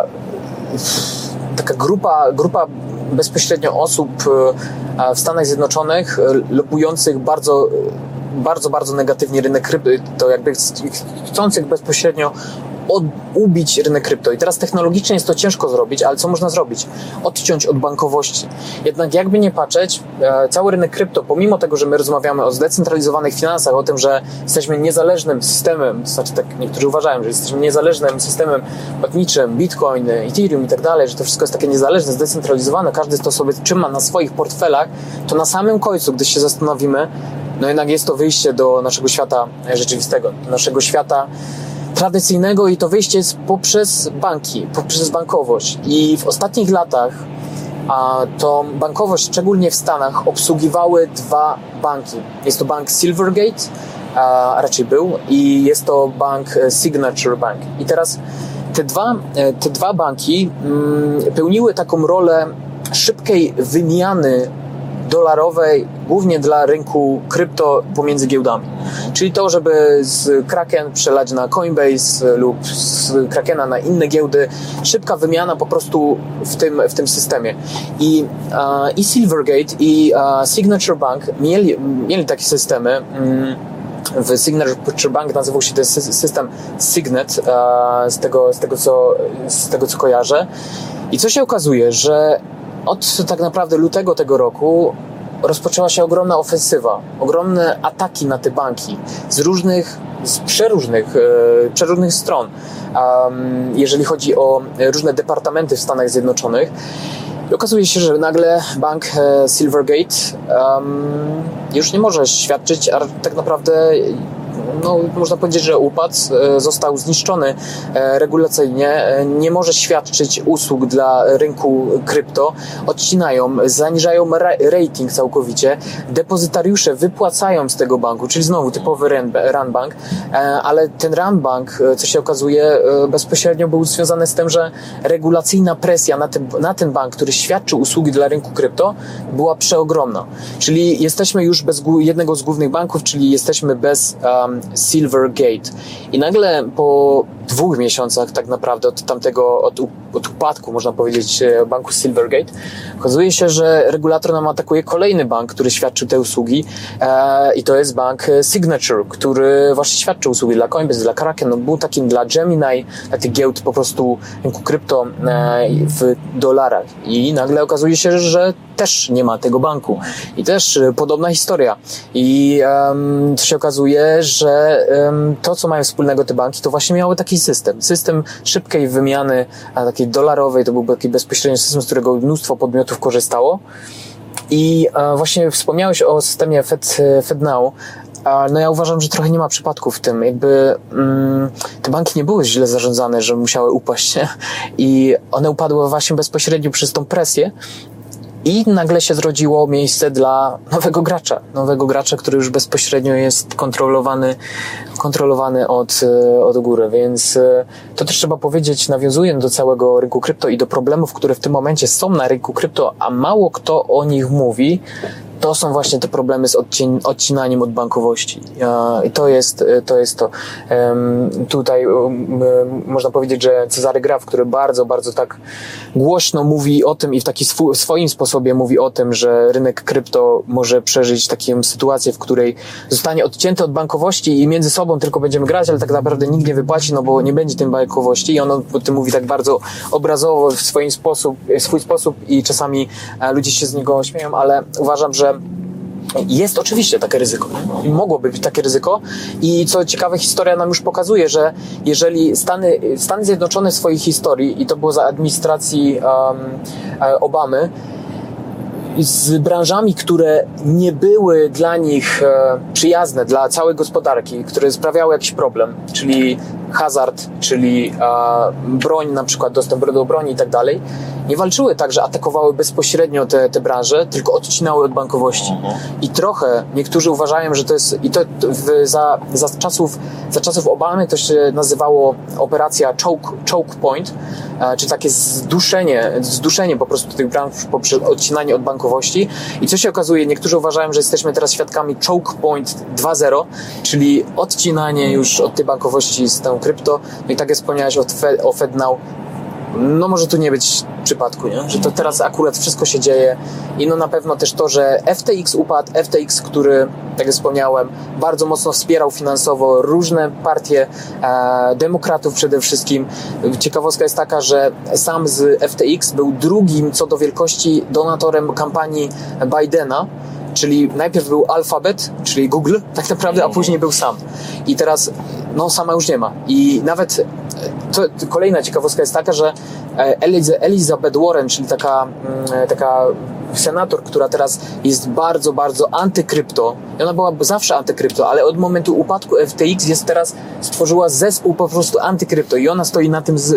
taka grupa bezpośrednio osób w Stanach Zjednoczonych lobujących bardzo negatywnie rynek krypto, to jakby chcących bezpośrednio ubić rynek krypto. I teraz technologicznie jest to ciężko zrobić, ale co można zrobić? Odciąć od bankowości. Jednak jakby nie patrzeć, cały rynek krypto, pomimo tego, że my rozmawiamy o zdecentralizowanych finansach, o tym, że jesteśmy niezależnym systemem, to znaczy tak niektórzy uważają, że jesteśmy niezależnym systemem płatniczym, Bitcoin, Ethereum i tak dalej, że to wszystko jest takie niezależne, zdecentralizowane, każdy to sobie trzyma na swoich portfelach, to na samym końcu, gdy się zastanowimy, jednak jest to wyjście do naszego świata rzeczywistego, do naszego świata tradycyjnego i to wyjście jest poprzez banki, poprzez bankowość. I w ostatnich latach tą bankowość, szczególnie w Stanach, obsługiwały 2 banki. Jest to bank Silvergate, a raczej był, i jest to bank Signature Bank. I teraz te dwa banki pełniły taką rolę szybkiej wymiany dolarowej, głównie dla rynku krypto pomiędzy giełdami. Czyli to, żeby z Kraken przelać na Coinbase lub z Krakena na inne giełdy. Szybka wymiana po prostu w tym systemie. I Silvergate i Signature Bank mieli takie systemy. W Signature Bank nazywał się ten system Signet, z tego co kojarzę. I co się okazuje, że od tak naprawdę lutego tego roku rozpoczęła się ogromna ofensywa, ogromne ataki na te banki z przeróżnych stron, jeżeli chodzi o różne departamenty w Stanach Zjednoczonych. I okazuje się, że nagle bank Silvergate już nie może świadczyć, a tak naprawdę no, można powiedzieć, że upadł, został zniszczony regulacyjnie, nie może świadczyć usług dla rynku krypto, odcinają, zaniżają rating całkowicie, depozytariusze wypłacają z tego banku, czyli znowu typowy run bank, ale ten run bank, co się okazuje, bezpośrednio był związany z tym, że regulacyjna presja na ten bank, który świadczył usługi dla rynku krypto, była przeogromna. Czyli jesteśmy już bez jednego z głównych banków, czyli jesteśmy bez Silvergate. I nagle po 2 miesiącach tak naprawdę od upadku, można powiedzieć, banku Silvergate, okazuje się, że regulator nam atakuje kolejny bank, który świadczył te usługi, i to jest bank Signature, który właśnie świadczył usługi dla Coinbase, dla Kraken, no, był takim dla Gemini, dla tych giełd po prostu rynku krypto w dolarach. I nagle okazuje się, że też nie ma tego banku. I też podobna historia. I to się okazuje, że to, co mają wspólnego te banki, to właśnie miały taki system szybkiej wymiany, takiej dolarowej, to był taki bezpośredni system, z którego mnóstwo podmiotów korzystało. I właśnie wspomniałeś o systemie FedNow. No ja uważam, że trochę nie ma przypadków w tym. Jakby te banki nie były źle zarządzane, że musiały upaść, nie? I one upadły właśnie bezpośrednio przez tą presję. I nagle się zrodziło miejsce dla nowego gracza, który już bezpośrednio jest kontrolowany od góry, więc to też trzeba powiedzieć, nawiązując do całego rynku krypto i do problemów, które w tym momencie są na rynku krypto, a mało kto o nich mówi, to są właśnie te problemy z odcinaniem od bankowości. I to jest to. Tutaj można powiedzieć, że Cezary Graf, który bardzo, bardzo tak głośno mówi o tym i w taki swoim sposobie mówi o tym, że rynek krypto może przeżyć taką sytuację, w której zostanie odcięty od bankowości i między sobą tylko będziemy grać, ale tak naprawdę nikt nie wypłaci, no bo nie będzie tym bankowości, i on o tym mówi tak bardzo obrazowo w swój sposób i czasami ludzie się z niego śmieją, ale uważam, że jest oczywiście takie ryzyko. Nie? Mogłoby być takie ryzyko i co ciekawe, historia nam już pokazuje, że jeżeli Stany Zjednoczone w swojej historii, i to było za administracji Obamy, z branżami, które nie były dla nich przyjazne, dla całej gospodarki, które sprawiały jakiś problem, czyli hazard, czyli broń, na przykład dostęp do broni i tak dalej, nie walczyły tak, że atakowały bezpośrednio te branże, tylko odcinały od bankowości. I trochę niektórzy uważają, że to jest, i to za czasów Obamy to się nazywało operacja choke point, czy takie zduszenie po prostu tych branż poprzez odcinanie od bankowości. I co się okazuje, niektórzy uważają, że jesteśmy teraz świadkami choke point 2.0, czyli odcinanie już od tej bankowości z tą krypto. No i tak jak wspomniałeś o FedNow, no może tu nie być przypadku, nie? Że to teraz akurat wszystko się dzieje i no na pewno też to, że FTX upadł, FTX, który, tak jak wspomniałem, bardzo mocno wspierał finansowo różne partie demokratów przede wszystkim. Ciekawostka jest taka, że sam z FTX był drugim co do wielkości donatorem kampanii Bidena, czyli najpierw był Alphabet, czyli Google tak naprawdę, a później był sam. I teraz no sama już nie ma. I nawet kolejna ciekawostka jest taka, że Elizabeth Warren, czyli taka senator, która teraz jest bardzo, bardzo antykrypto. I ona była zawsze antykrypto, ale od momentu upadku FTX stworzyła zespół po prostu antykrypto i ona stoi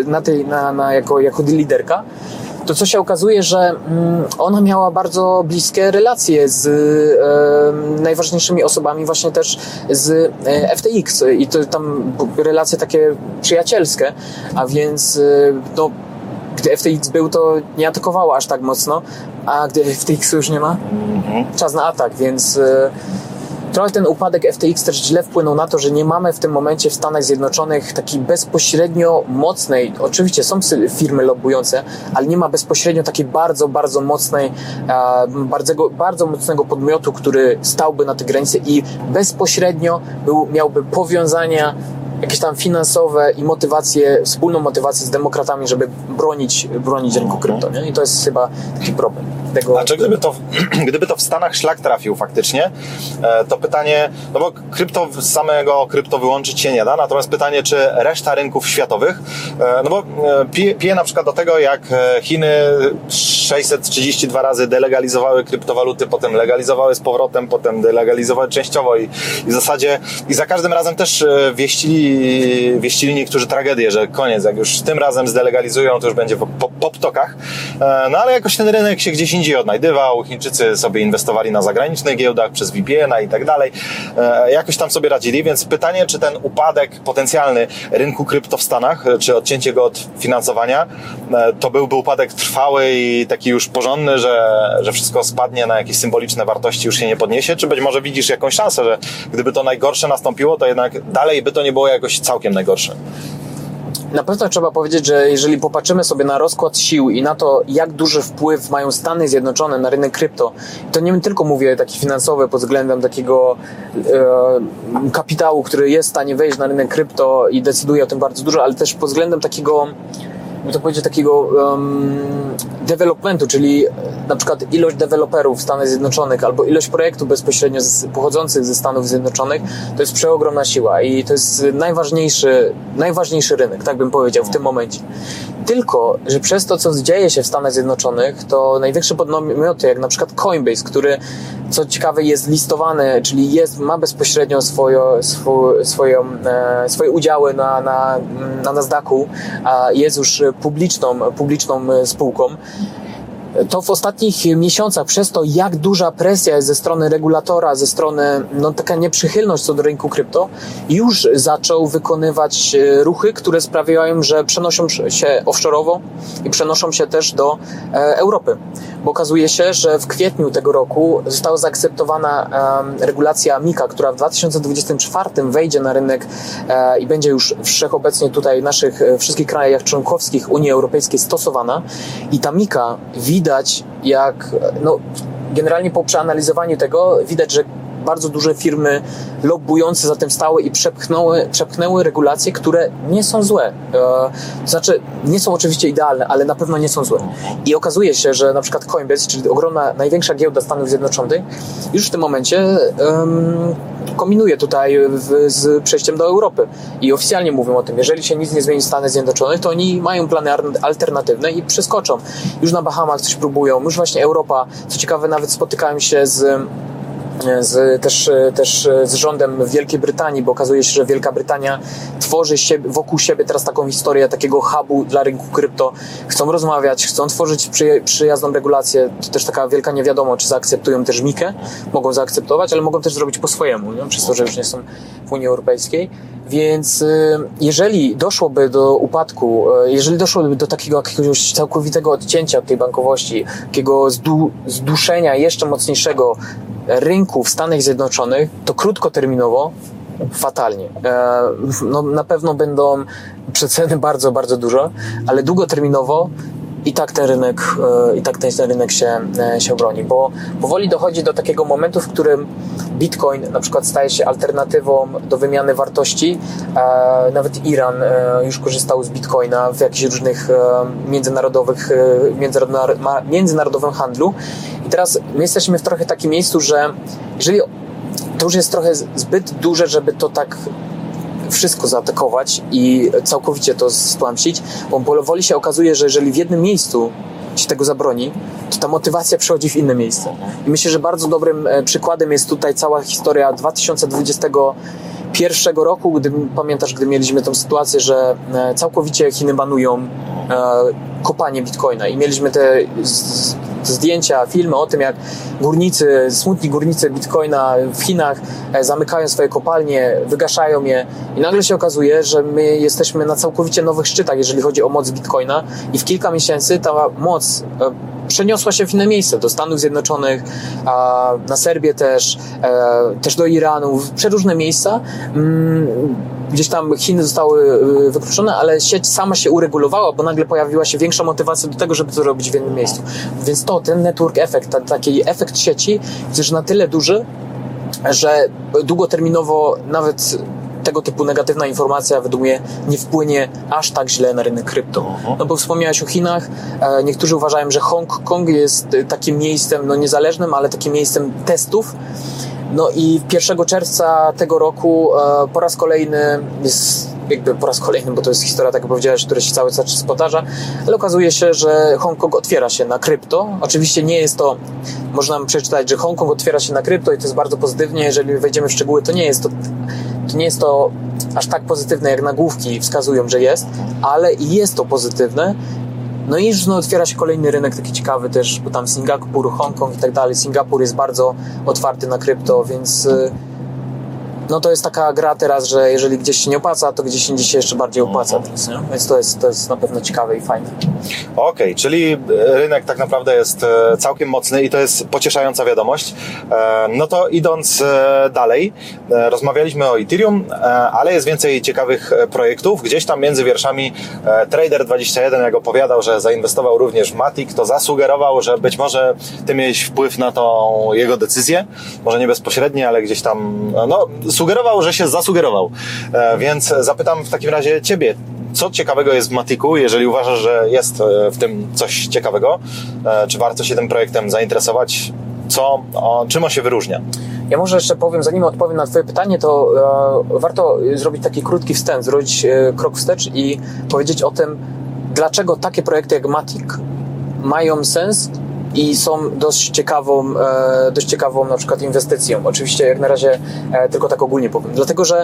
jako liderka. To co się okazuje, że ona miała bardzo bliskie relacje z najważniejszymi osobami właśnie też z FTX i to tam relacje takie przyjacielskie, a więc no, gdy FTX był, to nie atakowała aż tak mocno, a gdy FTX już nie ma, czas na atak, więc trochę ten upadek FTX też źle wpłynął na to, że nie mamy w tym momencie w Stanach Zjednoczonych takiej bezpośrednio mocnej, oczywiście są firmy lobbujące, ale nie ma bezpośrednio takiej bardzo, bardzo mocnej, bardzo mocnego podmiotu, który stałby na tej granicy i bezpośrednio miałby powiązania jakieś tam finansowe i wspólną motywację z demokratami, żeby bronić rynku krypto, nie? I to jest chyba taki problem. A czy gdyby to w Stanach szlak trafił faktycznie, to pytanie, no bo samego krypto wyłączyć się nie da, natomiast pytanie, czy reszta rynków światowych, no bo pije na przykład do tego, jak Chiny 632 razy delegalizowały kryptowaluty, potem legalizowały z powrotem, potem delegalizowały częściowo i w zasadzie i za każdym razem też wieścili niektórzy tragedię, że koniec, jak już tym razem zdelegalizują, to już będzie po ptokach. No ale jakoś ten rynek się gdzieś indziej odnajdywał, Chińczycy sobie inwestowali na zagranicznych giełdach przez VPN-a i tak dalej. Jakoś tam sobie radzili, więc pytanie, czy ten upadek potencjalny rynku krypto w Stanach, czy odcięcie go od finansowania, to byłby upadek trwały i taki już porządny, że wszystko spadnie na jakieś symboliczne wartości, już się nie podniesie, czy być może widzisz jakąś szansę, że gdyby to najgorsze nastąpiło, to jednak dalej by to nie było jakoś całkiem najgorsze? Na pewno trzeba powiedzieć, że jeżeli popatrzymy sobie na rozkład sił i na to, jak duży wpływ mają Stany Zjednoczone na rynek krypto, to nie tylko mówię taki finansowy pod względem takiego kapitału, który jest w stanie wejść na rynek krypto i decyduje o tym bardzo dużo, ale też pod względem takiego, to powiedzieć, takiego developmentu, czyli na przykład ilość deweloperów w Stanach Zjednoczonych albo ilość projektów bezpośrednio pochodzących ze Stanów Zjednoczonych, to jest przeogromna siła i to jest najważniejszy rynek, tak bym powiedział w tym momencie. Tylko, że przez to, co dzieje się w Stanach Zjednoczonych, to największe podmioty, jak na przykład Coinbase, który, co ciekawe, jest listowany, czyli ma bezpośrednio swoje udziały na Nasdaqu, a jest już publiczną spółką. To w ostatnich miesiącach, przez to jak duża presja jest ze strony regulatora, ze strony taka nieprzychylność co do rynku krypto, już zaczął wykonywać ruchy, które sprawiają, że przenoszą się offshore'owo i przenoszą się też do Europy. Bo okazuje się, że w kwietniu tego roku została zaakceptowana regulacja MiCA, która w 2024 wejdzie na rynek i będzie już wszechobecnie tutaj w naszych wszystkich krajach członkowskich Unii Europejskiej stosowana. I ta MiCA widać, jak generalnie po przeanalizowaniu tego widać, że bardzo duże firmy lobbujące za tym stały i przepchnęły regulacje, które nie są złe. To znaczy, nie są oczywiście idealne, ale na pewno nie są złe. I okazuje się, że na przykład Coinbase, czyli ogromna, największa giełda Stanów Zjednoczonych, już w tym momencie kombinuje tutaj z przejściem do Europy. I oficjalnie mówią o tym, jeżeli się nic nie zmieni w Stanach Zjednoczonych, to oni mają plany alternatywne i przeskoczą. Już na Bahamach coś próbują, już właśnie Europa, co ciekawe, nawet spotykają się też z rządem Wielkiej Brytanii, bo okazuje się, że Wielka Brytania tworzy wokół siebie teraz taką historię takiego hubu dla rynku krypto. Chcą rozmawiać, chcą tworzyć przyjazną regulację. To też taka wielka niewiadoma, czy zaakceptują też MiCę. Mogą zaakceptować, ale mogą też zrobić po swojemu, przez to, że już nie są w Unii Europejskiej. Więc jeżeli doszłoby do upadku, jeżeli doszłoby do takiego jakiegoś całkowitego odcięcia od tej bankowości, takiego zduszenia jeszcze mocniejszego rynku w Stanach Zjednoczonych, to krótkoterminowo fatalnie. Na pewno będą przeceny bardzo, bardzo dużo, ale długoterminowo i tak ten rynek się broni, bo powoli dochodzi do takiego momentu, w którym Bitcoin na przykład staje się alternatywą do wymiany wartości. Nawet Iran już korzystał z Bitcoina w jakichś różnych międzynarodowym handlu. I teraz my jesteśmy w trochę takim miejscu, że jeżeli to już jest trochę zbyt duże, żeby to tak wszystko zaatakować i całkowicie to stłamsić, bo powoli się okazuje, że jeżeli w jednym miejscu się tego zabroni, to ta motywacja przechodzi w inne miejsce. I myślę, że bardzo dobrym przykładem jest tutaj cała historia 2021 roku, gdy mieliśmy tą sytuację, że całkowicie Chiny banują kopanie Bitcoina i mieliśmy te zdjęcia, filmy o tym, jak smutni górnicy Bitcoina w Chinach zamykają swoje kopalnie, wygaszają je i nagle się okazuje, że my jesteśmy na całkowicie nowych szczytach, jeżeli chodzi o moc Bitcoina i w kilka miesięcy ta moc przeniosła się w inne miejsce, do Stanów Zjednoczonych, na Serbię też do Iranu, w przeróżne miejsca. Gdzieś tam Chiny zostały wykluczone, ale sieć sama się uregulowała, bo nagle pojawiła się większa motywacja do tego, żeby to robić w jednym miejscu. Więc ten network effect, taki efekt sieci jest na tyle duży, że długoterminowo nawet tego typu negatywna informacja według mnie nie wpłynie aż tak źle na rynek krypto. No bo wspomniałeś o Chinach, niektórzy uważają, że Hongkong jest takim miejscem, niezależnym, ale takim miejscem testów. No i 1 czerwca tego roku po raz kolejny jakby po raz kolejny, bo to jest historia, tak jak powiedziałeś, która się cały czas powtarza, ale okazuje się, że Hongkong otwiera się na krypto. Oczywiście nie jest to, można przeczytać, że Hongkong otwiera się na krypto i to jest bardzo pozytywnie. Jeżeli wejdziemy w szczegóły, to nie jest to aż tak pozytywne, jak nagłówki wskazują, że jest, ale jest to pozytywne. No i już otwiera się kolejny rynek taki ciekawy też, bo tam Singapur, Hongkong i tak dalej. Singapur jest bardzo otwarty na krypto, więc no to jest taka gra teraz, że jeżeli gdzieś się nie opłaca, to gdzieś indziej się jeszcze bardziej opłaca teraz, nie? Więc to jest na pewno ciekawe i fajne. Okej, czyli rynek tak naprawdę jest całkiem mocny i to jest pocieszająca wiadomość. No to idąc dalej, rozmawialiśmy o Ethereum, ale jest więcej ciekawych projektów. Gdzieś tam między wierszami Trader21, jak opowiadał, że zainwestował również w Matic, to zasugerował, że być może ty miałeś wpływ na tą jego decyzję. Może nie bezpośredni, ale gdzieś tam sugerował, że się zasugerował. Więc zapytam w takim razie ciebie, co ciekawego jest w Maticu, jeżeli uważasz, że jest w tym coś ciekawego? Czy warto się tym projektem zainteresować? Czym on się wyróżnia? Ja może jeszcze powiem, zanim odpowiem na twoje pytanie, to warto zrobić taki krótki wstęp, zrobić krok wstecz i powiedzieć o tym, dlaczego takie projekty jak Matic mają sens i są dość ciekawą na przykład inwestycją. Oczywiście jak na razie tylko tak ogólnie powiem. Dlatego, że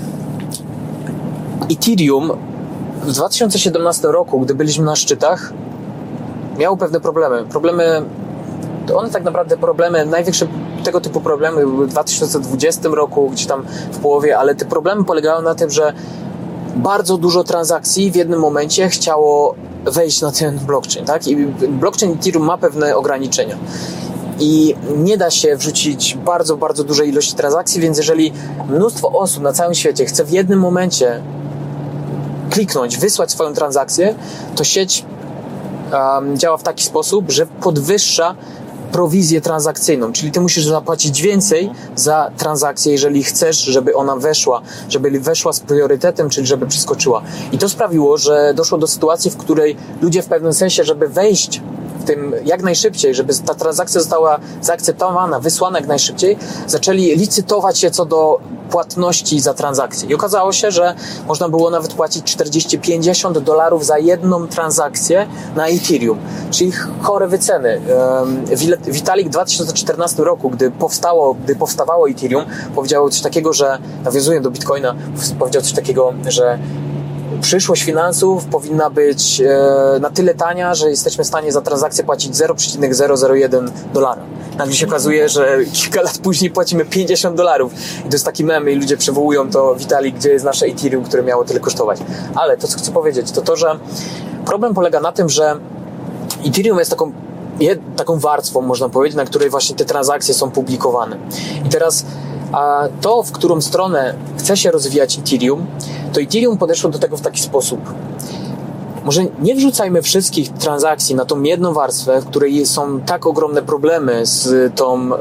Ethereum w 2017 roku, gdy byliśmy na szczytach, miało pewne problemy. One tak naprawdę największe tego typu problemy były w 2020 roku, gdzieś tam w połowie, ale te problemy polegały na tym, że bardzo dużo transakcji w jednym momencie chciało wejść na ten blockchain, tak? I blockchain Ethereum ma pewne ograniczenia. I nie da się wrzucić bardzo, bardzo dużej ilości transakcji, więc jeżeli mnóstwo osób na całym świecie chce w jednym momencie kliknąć, wysłać swoją transakcję, to sieć działa w taki sposób, że podwyższa prowizję transakcyjną, czyli ty musisz zapłacić więcej za transakcję, jeżeli chcesz, żeby ona weszła z priorytetem, czyli żeby przeskoczyła. I to sprawiło, że doszło do sytuacji, w której ludzie w pewnym sensie, żeby wejść w tym jak najszybciej, żeby ta transakcja została zaakceptowana, wysłana jak najszybciej, zaczęli licytować się co do płatności za transakcję. I okazało się, że można było nawet płacić $40-50 za jedną transakcję na Ethereum, czyli chore wyceny. Vitalik w 2014 roku, gdy powstawało Ethereum, powiedział coś takiego, że, nawiązując do Bitcoina, powiedział coś takiego, że przyszłość finansów powinna być na tyle tania, że jesteśmy w stanie za transakcję płacić $0,001. Nagle się okazuje, że kilka lat później płacimy $50. I to jest taki mem i ludzie przywołują to, Vitalik, gdzie jest nasze Ethereum, które miało tyle kosztować. Ale to, co chcę powiedzieć, to, że problem polega na tym, że Ethereum jest taką warstwą, można powiedzieć, na której właśnie te transakcje są publikowane. I teraz to, w którą stronę chce się rozwijać Ethereum, to Ethereum podeszło do tego w taki sposób. Może nie wrzucajmy wszystkich transakcji na tą jedną warstwę, w której są tak ogromne problemy z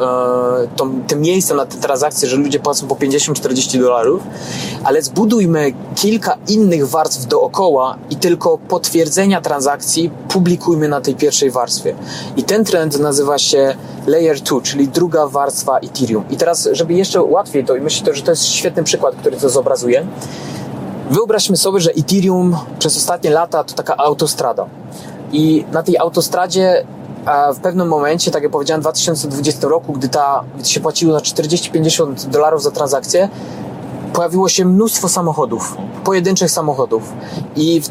tym miejscem na te transakcje, że ludzie płacą po $50-40, ale zbudujmy kilka innych warstw dookoła i tylko potwierdzenia transakcji publikujmy na tej pierwszej warstwie. I ten trend nazywa się Layer 2, czyli druga warstwa Ethereum. I teraz, żeby jeszcze łatwiej to, i myślę, że to jest świetny przykład, który to zobrazuje. Wyobraźmy sobie, że Ethereum przez ostatnie lata to taka autostrada. I na tej autostradzie w pewnym momencie, tak jak powiedziałem, w 2020 roku, gdy się płaciło za $40-50 za transakcję, pojawiło się mnóstwo samochodów, pojedynczych samochodów. I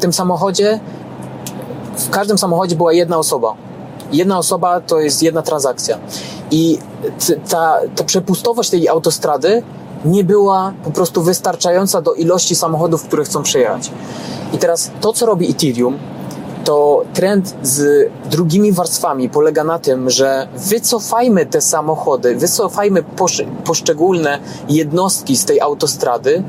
w każdym samochodzie była jedna osoba. Jedna osoba to jest jedna transakcja. I ta przepustowość tej autostrady nie była po prostu wystarczająca do ilości samochodów, które chcą przejechać. I teraz to, co robi Ethereum, to trend z drugimi warstwami polega na tym, że wycofajmy te samochody, wycofajmy poszczególne jednostki z tej autostrady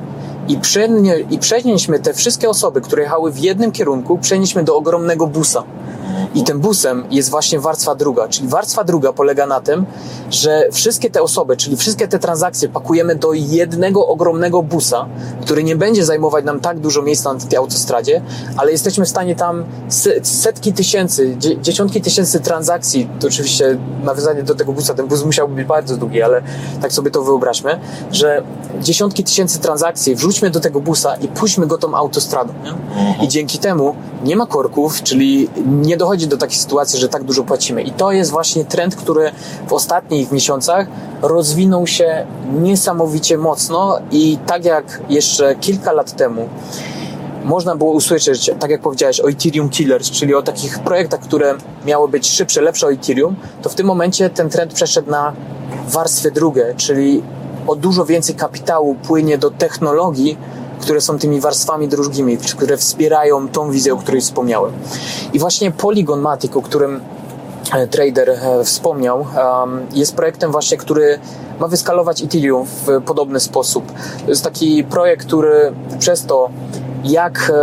i przenieśmy te wszystkie osoby, które jechały w jednym kierunku, przenieśmy do ogromnego busa. I tym busem jest właśnie warstwa druga. Czyli warstwa druga polega na tym, że wszystkie te osoby, czyli wszystkie te transakcje pakujemy do jednego ogromnego busa, który nie będzie zajmować nam tak dużo miejsca na tej autostradzie, ale jesteśmy w stanie tam setki tysięcy, dziesiątki tysięcy transakcji, to oczywiście nawiązanie do tego busa, ten bus musiałby być bardzo długi, ale tak sobie to wyobraźmy, że dziesiątki tysięcy transakcji wrzućmy do tego busa i puśćmy go tą autostradą. Nie? I dzięki temu nie ma korków, czyli nie dochodzi do takiej sytuacji, że tak dużo płacimy. I to jest właśnie trend, który w ostatnich miesiącach rozwinął się niesamowicie mocno i tak jak jeszcze kilka lat temu można było usłyszeć, tak jak powiedziałeś, o Ethereum Killers, czyli o takich projektach, które miały być szybsze, lepsze o Ethereum, to w tym momencie ten trend przeszedł na warstwy drugie, czyli o dużo więcej kapitału płynie do technologii, które są tymi warstwami drugimi, które wspierają tą wizję, o której wspomniałem. I właśnie Polygon Matic, o którym trader wspomniał, jest projektem właśnie, który ma wyskalować Ethereum w podobny sposób. To jest taki projekt, który przez to, jak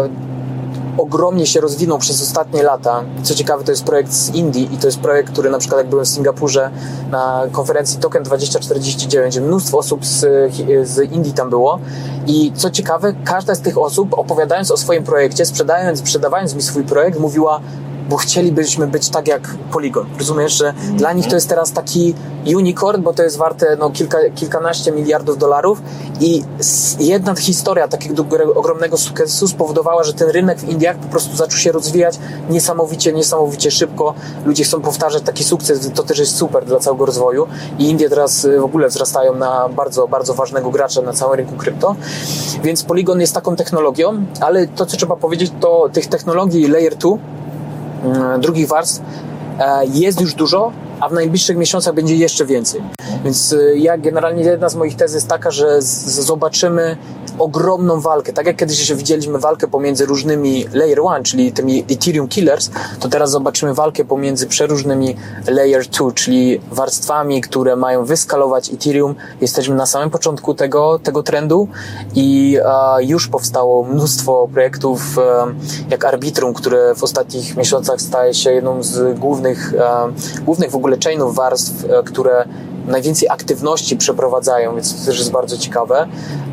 ogromnie się rozwinął przez ostatnie lata. Co ciekawe, to jest projekt z Indii i to jest projekt, który na przykład jak byłem w Singapurze na konferencji Token 2049, mnóstwo osób z Indii tam było i co ciekawe, każda z tych osób, opowiadając o swoim projekcie, sprzedawając mi swój projekt, mówiła: bo chcielibyśmy być tak jak Polygon. Rozumiesz, że dla nich to jest teraz taki unicorn, bo to jest warte kilkanaście miliardów dolarów i jedna historia takiego ogromnego sukcesu spowodowała, że ten rynek w Indiach po prostu zaczął się rozwijać niesamowicie szybko. Ludzie chcą powtarzać taki sukces, to też jest super dla całego rozwoju i Indie teraz w ogóle wzrastają na bardzo, bardzo ważnego gracza na całym rynku krypto. Więc Polygon jest taką technologią, ale to, co trzeba powiedzieć, to tych technologii Layer 2, drugich warstw jest już dużo, a w najbliższych miesiącach będzie jeszcze więcej. Więc generalnie jedna z moich tez jest taka, że zobaczymy ogromną walkę. Tak jak kiedyś widzieliśmy walkę pomiędzy różnymi Layer 1, czyli tymi Ethereum Killers, to teraz zobaczymy walkę pomiędzy przeróżnymi Layer 2, czyli warstwami, które mają wyskalować Ethereum. Jesteśmy na samym początku tego trendu i już powstało mnóstwo projektów jak Arbitrum, które w ostatnich miesiącach staje się jedną z głównych w ogóle chainów warstw, które najwięcej aktywności przeprowadzają, więc to też jest bardzo ciekawe.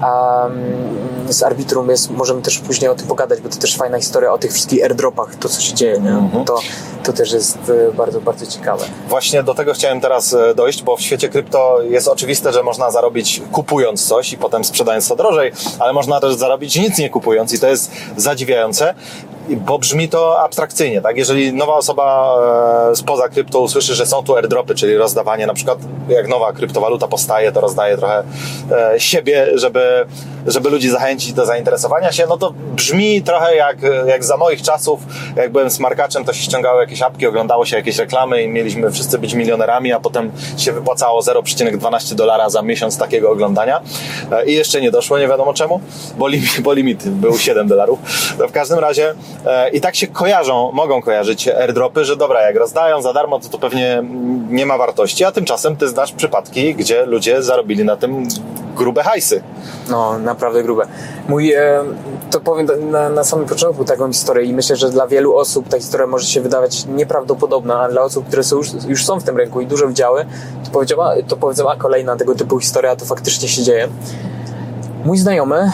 Z Arbitrum możemy też później o tym pogadać, bo to też fajna historia o tych wszystkich airdropach, to co się dzieje, nie? To też jest bardzo, bardzo ciekawe. Właśnie do tego chciałem teraz dojść, bo w świecie krypto jest oczywiste, że można zarobić kupując coś i potem sprzedając to drożej, ale można też zarobić nic nie kupując i to jest zadziwiające, bo brzmi to abstrakcyjnie, tak? Jeżeli nowa osoba spoza krypto usłyszy, że są tu airdropy, czyli rozdawanie, na przykład jak nowa kryptowaluta powstaje, to rozdaje trochę siebie, żeby ludzi zachęcić do zainteresowania się, no to brzmi trochę jak za moich czasów, jak byłem smarkaczem, to się ściągało jakieś apki, oglądało się jakieś reklamy i mieliśmy wszyscy być milionerami, a potem się wypłacało $0,12 za miesiąc takiego oglądania i jeszcze nie doszło, nie wiadomo czemu, bo limit był $7. To w każdym razie i tak się mogą kojarzyć airdropy, że dobra, jak rozdają za darmo, to pewnie nie ma wartości, a tymczasem ty znasz przypadki, gdzie ludzie zarobili na tym grube hajsy. No, naprawdę grube. To powiem na samym początku taką historię i myślę, że dla wielu osób ta historia może się wydawać nieprawdopodobna, a dla osób, które już są w tym rynku i dużo widziały, to powiedzą, a kolejna tego typu historia, to faktycznie się dzieje. Mój znajomy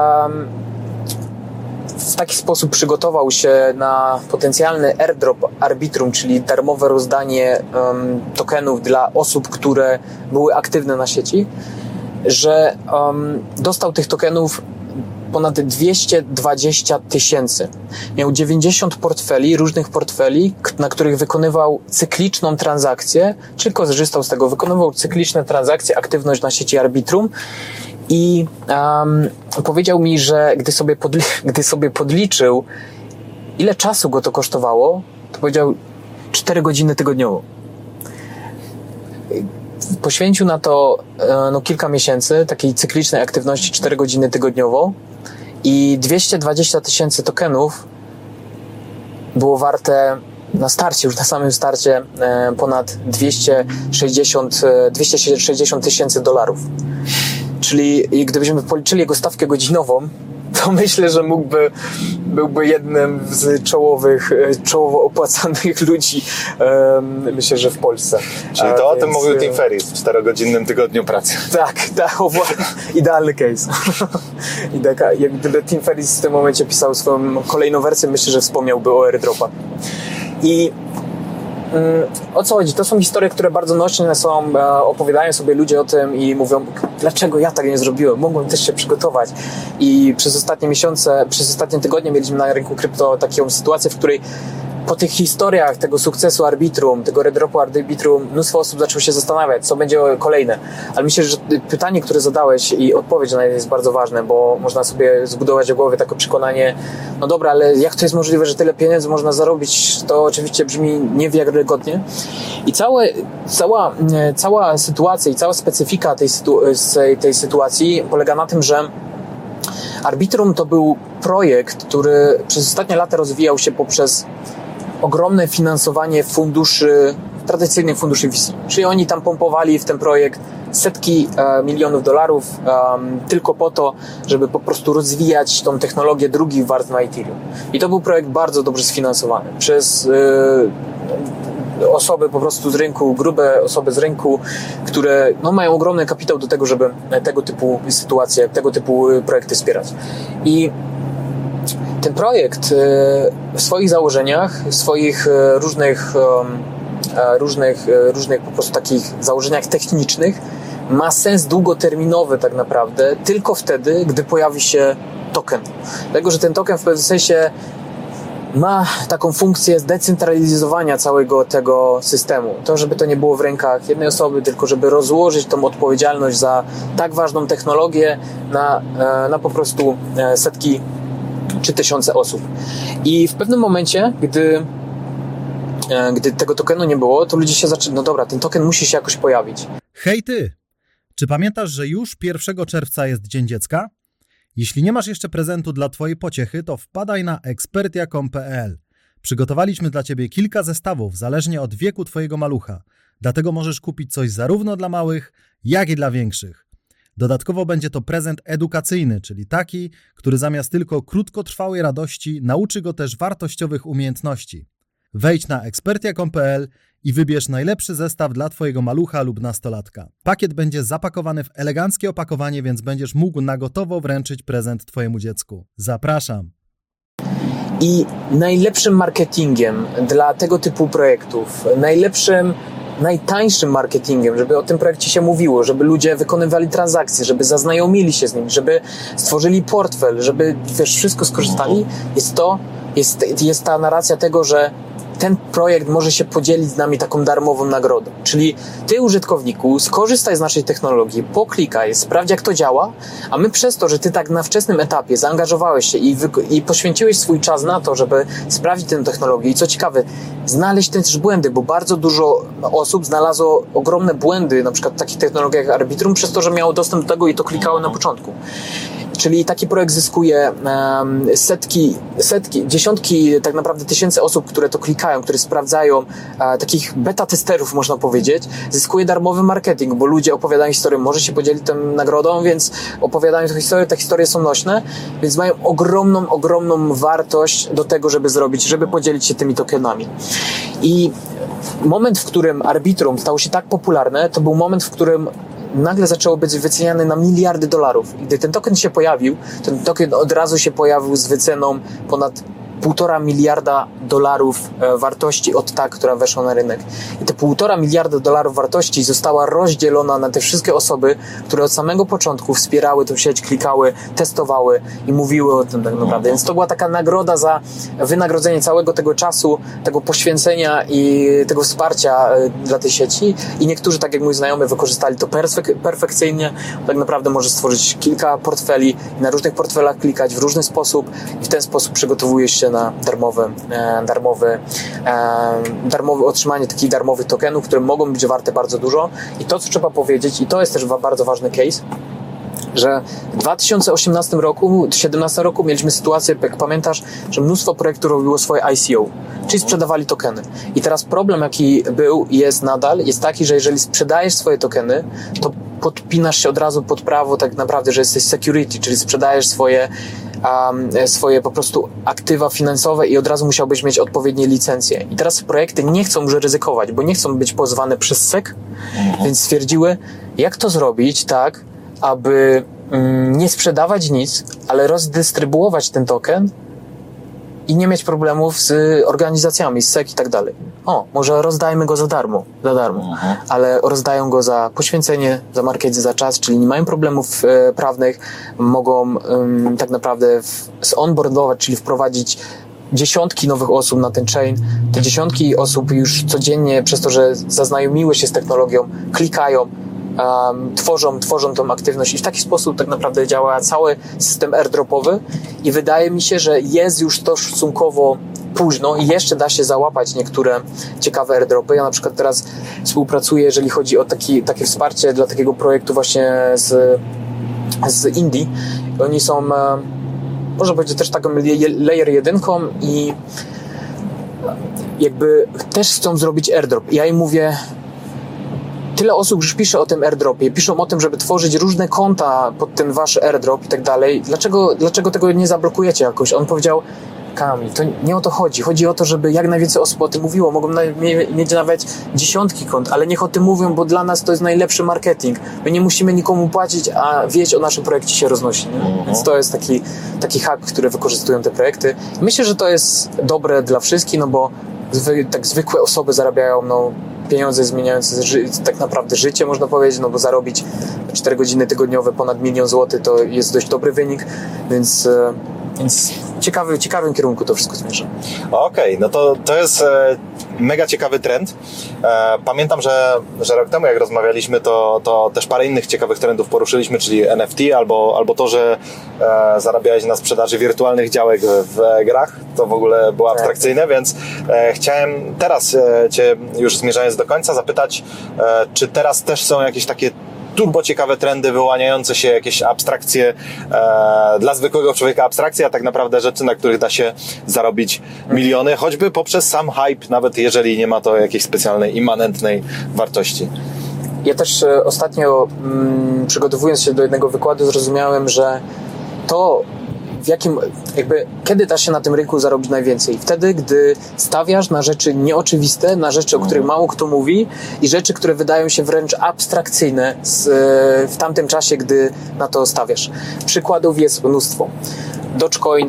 w taki sposób przygotował się na potencjalny airdrop Arbitrum, czyli darmowe rozdanie tokenów dla osób, które były aktywne na sieci, że dostał tych tokenów ponad 220 000. Miał 90 różnych portfeli, na których wykonywał cykliczną transakcję, czyli korzystał z tego, wykonywał cykliczne transakcje, aktywność na sieci Arbitrum i powiedział mi, że gdy sobie podliczył, ile czasu go to kosztowało, to powiedział 4 godziny tygodniowo. Poświęcił na to kilka miesięcy takiej cyklicznej aktywności, 4 godziny tygodniowo i 220 000 tokenów było warte na starcie, już na samym starcie ponad 260 $000. Czyli gdybyśmy policzyli jego stawkę godzinową, to myślę, że byłby jednym z czołowo opłacanych ludzi, myślę, że w Polsce. Czyli to o tym mówił Tim Ferriss w 4-godzinnym tygodniu pracy. Tak, idealny case. Jak gdyby Tim Ferriss w tym momencie pisał swoją kolejną wersję, myślę, że wspomniałby o airdropach. I o co chodzi? To są historie, które bardzo nośne są, opowiadają sobie ludzie o tym i mówią, dlaczego ja tak nie zrobiłem, mogłem też się przygotować. I przez ostatnie tygodnie mieliśmy na rynku krypto taką sytuację, w której po tych historiach tego sukcesu Arbitrum, tego redropu Arbitrum, mnóstwo osób zaczęło się zastanawiać, co będzie kolejne. Ale myślę, że pytanie, które zadałeś i odpowiedź na nie jest bardzo ważne, bo można sobie zbudować w głowie takie przekonanie, no dobra, ale jak to jest możliwe, że tyle pieniędzy można zarobić? To oczywiście brzmi niewiarygodnie. I cała sytuacja i cała specyfika tej sytuacji polega na tym, że Arbitrum to był projekt, który przez ostatnie lata rozwijał się poprzez ogromne finansowanie tradycyjnych funduszy VC. Czyli oni tam pompowali w ten projekt setki milionów dolarów tylko po to, żeby po prostu rozwijać tą technologię drugich warstw na Ethereum. I to był projekt bardzo dobrze sfinansowany przez osoby po prostu z rynku, grube osoby z rynku, które mają ogromny kapitał do tego, żeby tego typu sytuacje, tego typu projekty wspierać. I ten projekt w swoich założeniach, w swoich różnych po prostu takich założeniach technicznych ma sens długoterminowy tak naprawdę tylko wtedy, gdy pojawi się token. Dlatego, że ten token w pewnym sensie ma taką funkcję zdecentralizowania całego tego systemu. To, żeby to nie było w rękach jednej osoby, tylko żeby rozłożyć tą odpowiedzialność za tak ważną technologię na po prostu setki czy tysiące osób. I w pewnym momencie, gdy tego tokenu nie było, to ludzie się zaczęli, no dobra, ten token musi się jakoś pojawić. Hej ty! Czy pamiętasz, że już 1 czerwca jest Dzień Dziecka? Jeśli nie masz jeszcze prezentu dla twojej pociechy, to wpadaj na expertia.com.pl. Przygotowaliśmy dla ciebie kilka zestawów, zależnie od wieku twojego malucha. Dlatego możesz kupić coś zarówno dla małych, jak i dla większych. Dodatkowo będzie to prezent edukacyjny, czyli taki, który zamiast tylko krótkotrwałej radości, nauczy go też wartościowych umiejętności. Wejdź na expertia.com.pl i wybierz najlepszy zestaw dla twojego malucha lub nastolatka. Pakiet będzie zapakowany w eleganckie opakowanie, więc będziesz mógł na gotowo wręczyć prezent twojemu dziecku. Zapraszam! I najlepszym marketingiem dla tego typu projektów, najtańszym marketingiem, żeby o tym projekcie się mówiło, żeby ludzie wykonywali transakcje, żeby zaznajomili się z nim, żeby stworzyli portfel, żeby wszystko skorzystali, jest ta narracja tego, że ten projekt może się podzielić z nami taką darmową nagrodą. Czyli ty, użytkowniku, skorzystaj z naszej technologii, poklikaj, sprawdź, jak to działa, a my przez to, że ty tak na wczesnym etapie zaangażowałeś się i poświęciłeś swój czas na to, żeby sprawdzić tę technologię i co ciekawe, znaleźć też błędy, bo bardzo dużo osób znalazło ogromne błędy, na przykład w takich technologiach jak Arbitrum, przez to, że miało dostęp do tego i to klikało na początku. Czyli taki projekt zyskuje dziesiątki tak naprawdę tysięcy osób, które to klikają, które sprawdzają, takich beta testerów można powiedzieć, zyskuje darmowy marketing, bo ludzie opowiadają historię, może się podzielić tą nagrodą, więc opowiadają te historie są nośne, więc mają ogromną wartość do tego, żeby podzielić się tymi tokenami. I moment, w którym Arbitrum stało się tak popularne, to był moment, w którym nagle zaczęło być wyceniane na miliardy dolarów. I gdy ten token się pojawił, ten token od razu się pojawił z wyceną ponad 1,5 miliarda dolarów wartości od która weszła na rynek. I te 1,5 miliarda dolarów wartości została rozdzielona na te wszystkie osoby, które od samego początku wspierały tę sieć, klikały, testowały i mówiły o tym tak naprawdę. Więc to była taka nagroda za wynagrodzenie całego tego czasu, tego poświęcenia i tego wsparcia dla tej sieci. I niektórzy, tak jak mój znajomy, wykorzystali to perfekcyjnie. Tak naprawdę możesz stworzyć kilka portfeli, na różnych portfelach klikać w różny sposób i w ten sposób przygotowujesz się na darmowe otrzymanie takich darmowych tokenów, które mogą być warte bardzo dużo. I to, co trzeba powiedzieć, i to jest też bardzo ważny case, że w 2018 roku, 2017 roku mieliśmy sytuację, jak pamiętasz, że mnóstwo projektów robiło swoje ICO, czyli sprzedawali tokeny. I teraz problem, jaki był i jest nadal, jest taki, że jeżeli sprzedajesz swoje tokeny, to podpinasz się od razu pod prawo tak naprawdę, że jesteś security, czyli sprzedajesz swoje swoje po prostu aktywa finansowe i od razu musiałbyś mieć odpowiednie licencje. I teraz projekty nie chcą już ryzykować, bo nie chcą być pozwane przez SEC, więc stwierdziły, jak to zrobić tak, aby nie sprzedawać nic, ale rozdystrybuować ten token i nie mieć problemów z organizacjami, z SEC i tak dalej. Może rozdajmy go za darmo, ale rozdają go za poświęcenie, za market, za czas, czyli nie mają problemów prawnych, mogą tak naprawdę zonboardować, czyli wprowadzić dziesiątki nowych osób na ten chain. Te dziesiątki osób już codziennie, przez to, że zaznajomiły się z technologią, klikają, tworzą tą aktywność i w taki sposób tak naprawdę działa cały system airdropowy i wydaje mi się, że jest już to stosunkowo późno i jeszcze da się załapać niektóre ciekawe airdropy. Ja na przykład teraz współpracuję, jeżeli chodzi o takie wsparcie dla takiego projektu właśnie z Indii. Oni są, można powiedzieć, też taką layer 1 i jakby też chcą zrobić airdrop. Ja im mówię, tyle osób już pisze o tym airdropie, piszą o tym, żeby tworzyć różne konta pod ten wasz airdrop i tak dalej. Dlaczego tego nie zablokujecie jakoś? On powiedział, Kamil, to nie o to chodzi. Chodzi o to, żeby jak najwięcej osób o tym mówiło. Mogą mieć nawet dziesiątki kont, ale niech o tym mówią, bo dla nas to jest najlepszy marketing. My nie musimy nikomu płacić, a wieść o naszym projekcie się roznosi. Nie? Więc to jest taki hack, który wykorzystują te projekty. Myślę, że to jest dobre dla wszystkich, no bo tak zwykłe osoby zarabiają pieniądze zmieniające tak naprawdę życie, można powiedzieć, no bo zarobić 4 godziny tygodniowe ponad 1 000 000 złotych to jest dość dobry wynik, więc w ciekawym kierunku to wszystko zmierza. Okej, no to jest mega ciekawy trend. Pamiętam, że rok temu jak rozmawialiśmy, to też parę innych ciekawych trendów poruszyliśmy, czyli NFT albo to, że zarabiałeś na sprzedaży wirtualnych działek w grach. To w ogóle było abstrakcyjne, więc chciałem teraz Cię, już zmierzając do końca, zapytać, czy teraz też są jakieś takie turbo ciekawe trendy, wyłaniające się jakieś abstrakcje, dla zwykłego człowieka abstrakcje, a tak naprawdę rzeczy, na których da się zarobić miliony, choćby poprzez sam hype, nawet jeżeli nie ma to jakiejś specjalnej, immanentnej wartości. Ja też ostatnio, przygotowując się do jednego wykładu, zrozumiałem, że to kiedy da się na tym rynku zarobić najwięcej? Wtedy, gdy stawiasz na rzeczy nieoczywiste, na rzeczy, o których mało kto mówi i rzeczy, które wydają się wręcz abstrakcyjne w tamtym czasie, gdy na to stawiasz. Przykładów jest mnóstwo. Dogecoin,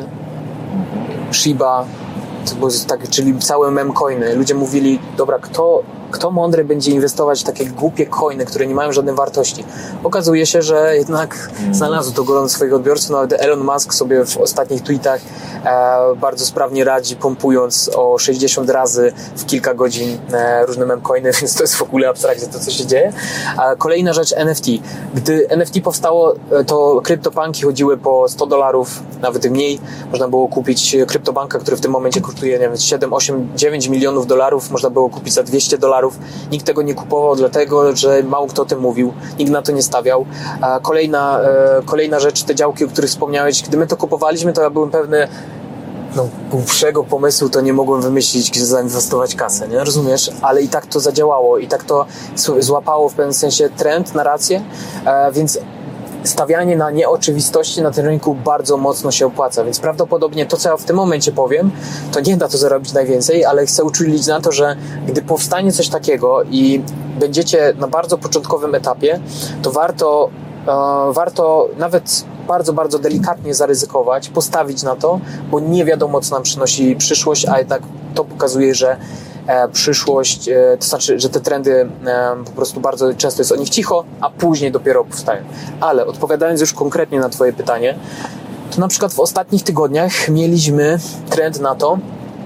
Shiba, czyli całe memcoiny. Ludzie mówili, dobra, kto mądry będzie inwestować w takie głupie coiny, które nie mają żadnej wartości? Okazuje się, że jednak znalazł to goląc swoich odbiorców. Nawet Elon Musk sobie w ostatnich tweetach bardzo sprawnie radzi, pompując o 60 razy w kilka godzin różne memcoiny, więc to jest w ogóle abstrakcja to, co się dzieje. A kolejna rzecz, NFT. Gdy NFT powstało, to kryptopanki chodziły po $100, nawet mniej. Można było kupić kryptobanka, który w tym momencie kosztuje, nie wiem, 7, 8, 9 milionów dolarów. Można było kupić za $200. Nikt tego nie kupował, dlatego że mało kto o tym mówił, nikt na to nie stawiał. A kolejna rzecz, te działki, o których wspomniałeś, gdy my to kupowaliśmy, to ja byłem pewny głupszego pomysłu, to nie mogłem wymyślić, gdzie zainwestować kasę, nie? Rozumiesz? Ale i tak to zadziałało, i tak to złapało w pewnym sensie trend, narrację, więc stawianie na nieoczywistości na tym rynku bardzo mocno się opłaca, więc prawdopodobnie to, co ja w tym momencie powiem, to nie da to zarobić najwięcej, ale chcę uczulić na to, że gdy powstanie coś takiego i będziecie na bardzo początkowym etapie, to warto nawet bardzo, bardzo delikatnie zaryzykować, postawić na to, bo nie wiadomo, co nam przynosi przyszłość, a jednak to pokazuje, że przyszłość, to znaczy, że te trendy po prostu bardzo często jest o nich cicho, a później dopiero powstają. Ale odpowiadając już konkretnie na Twoje pytanie, to na przykład w ostatnich tygodniach mieliśmy trend na to,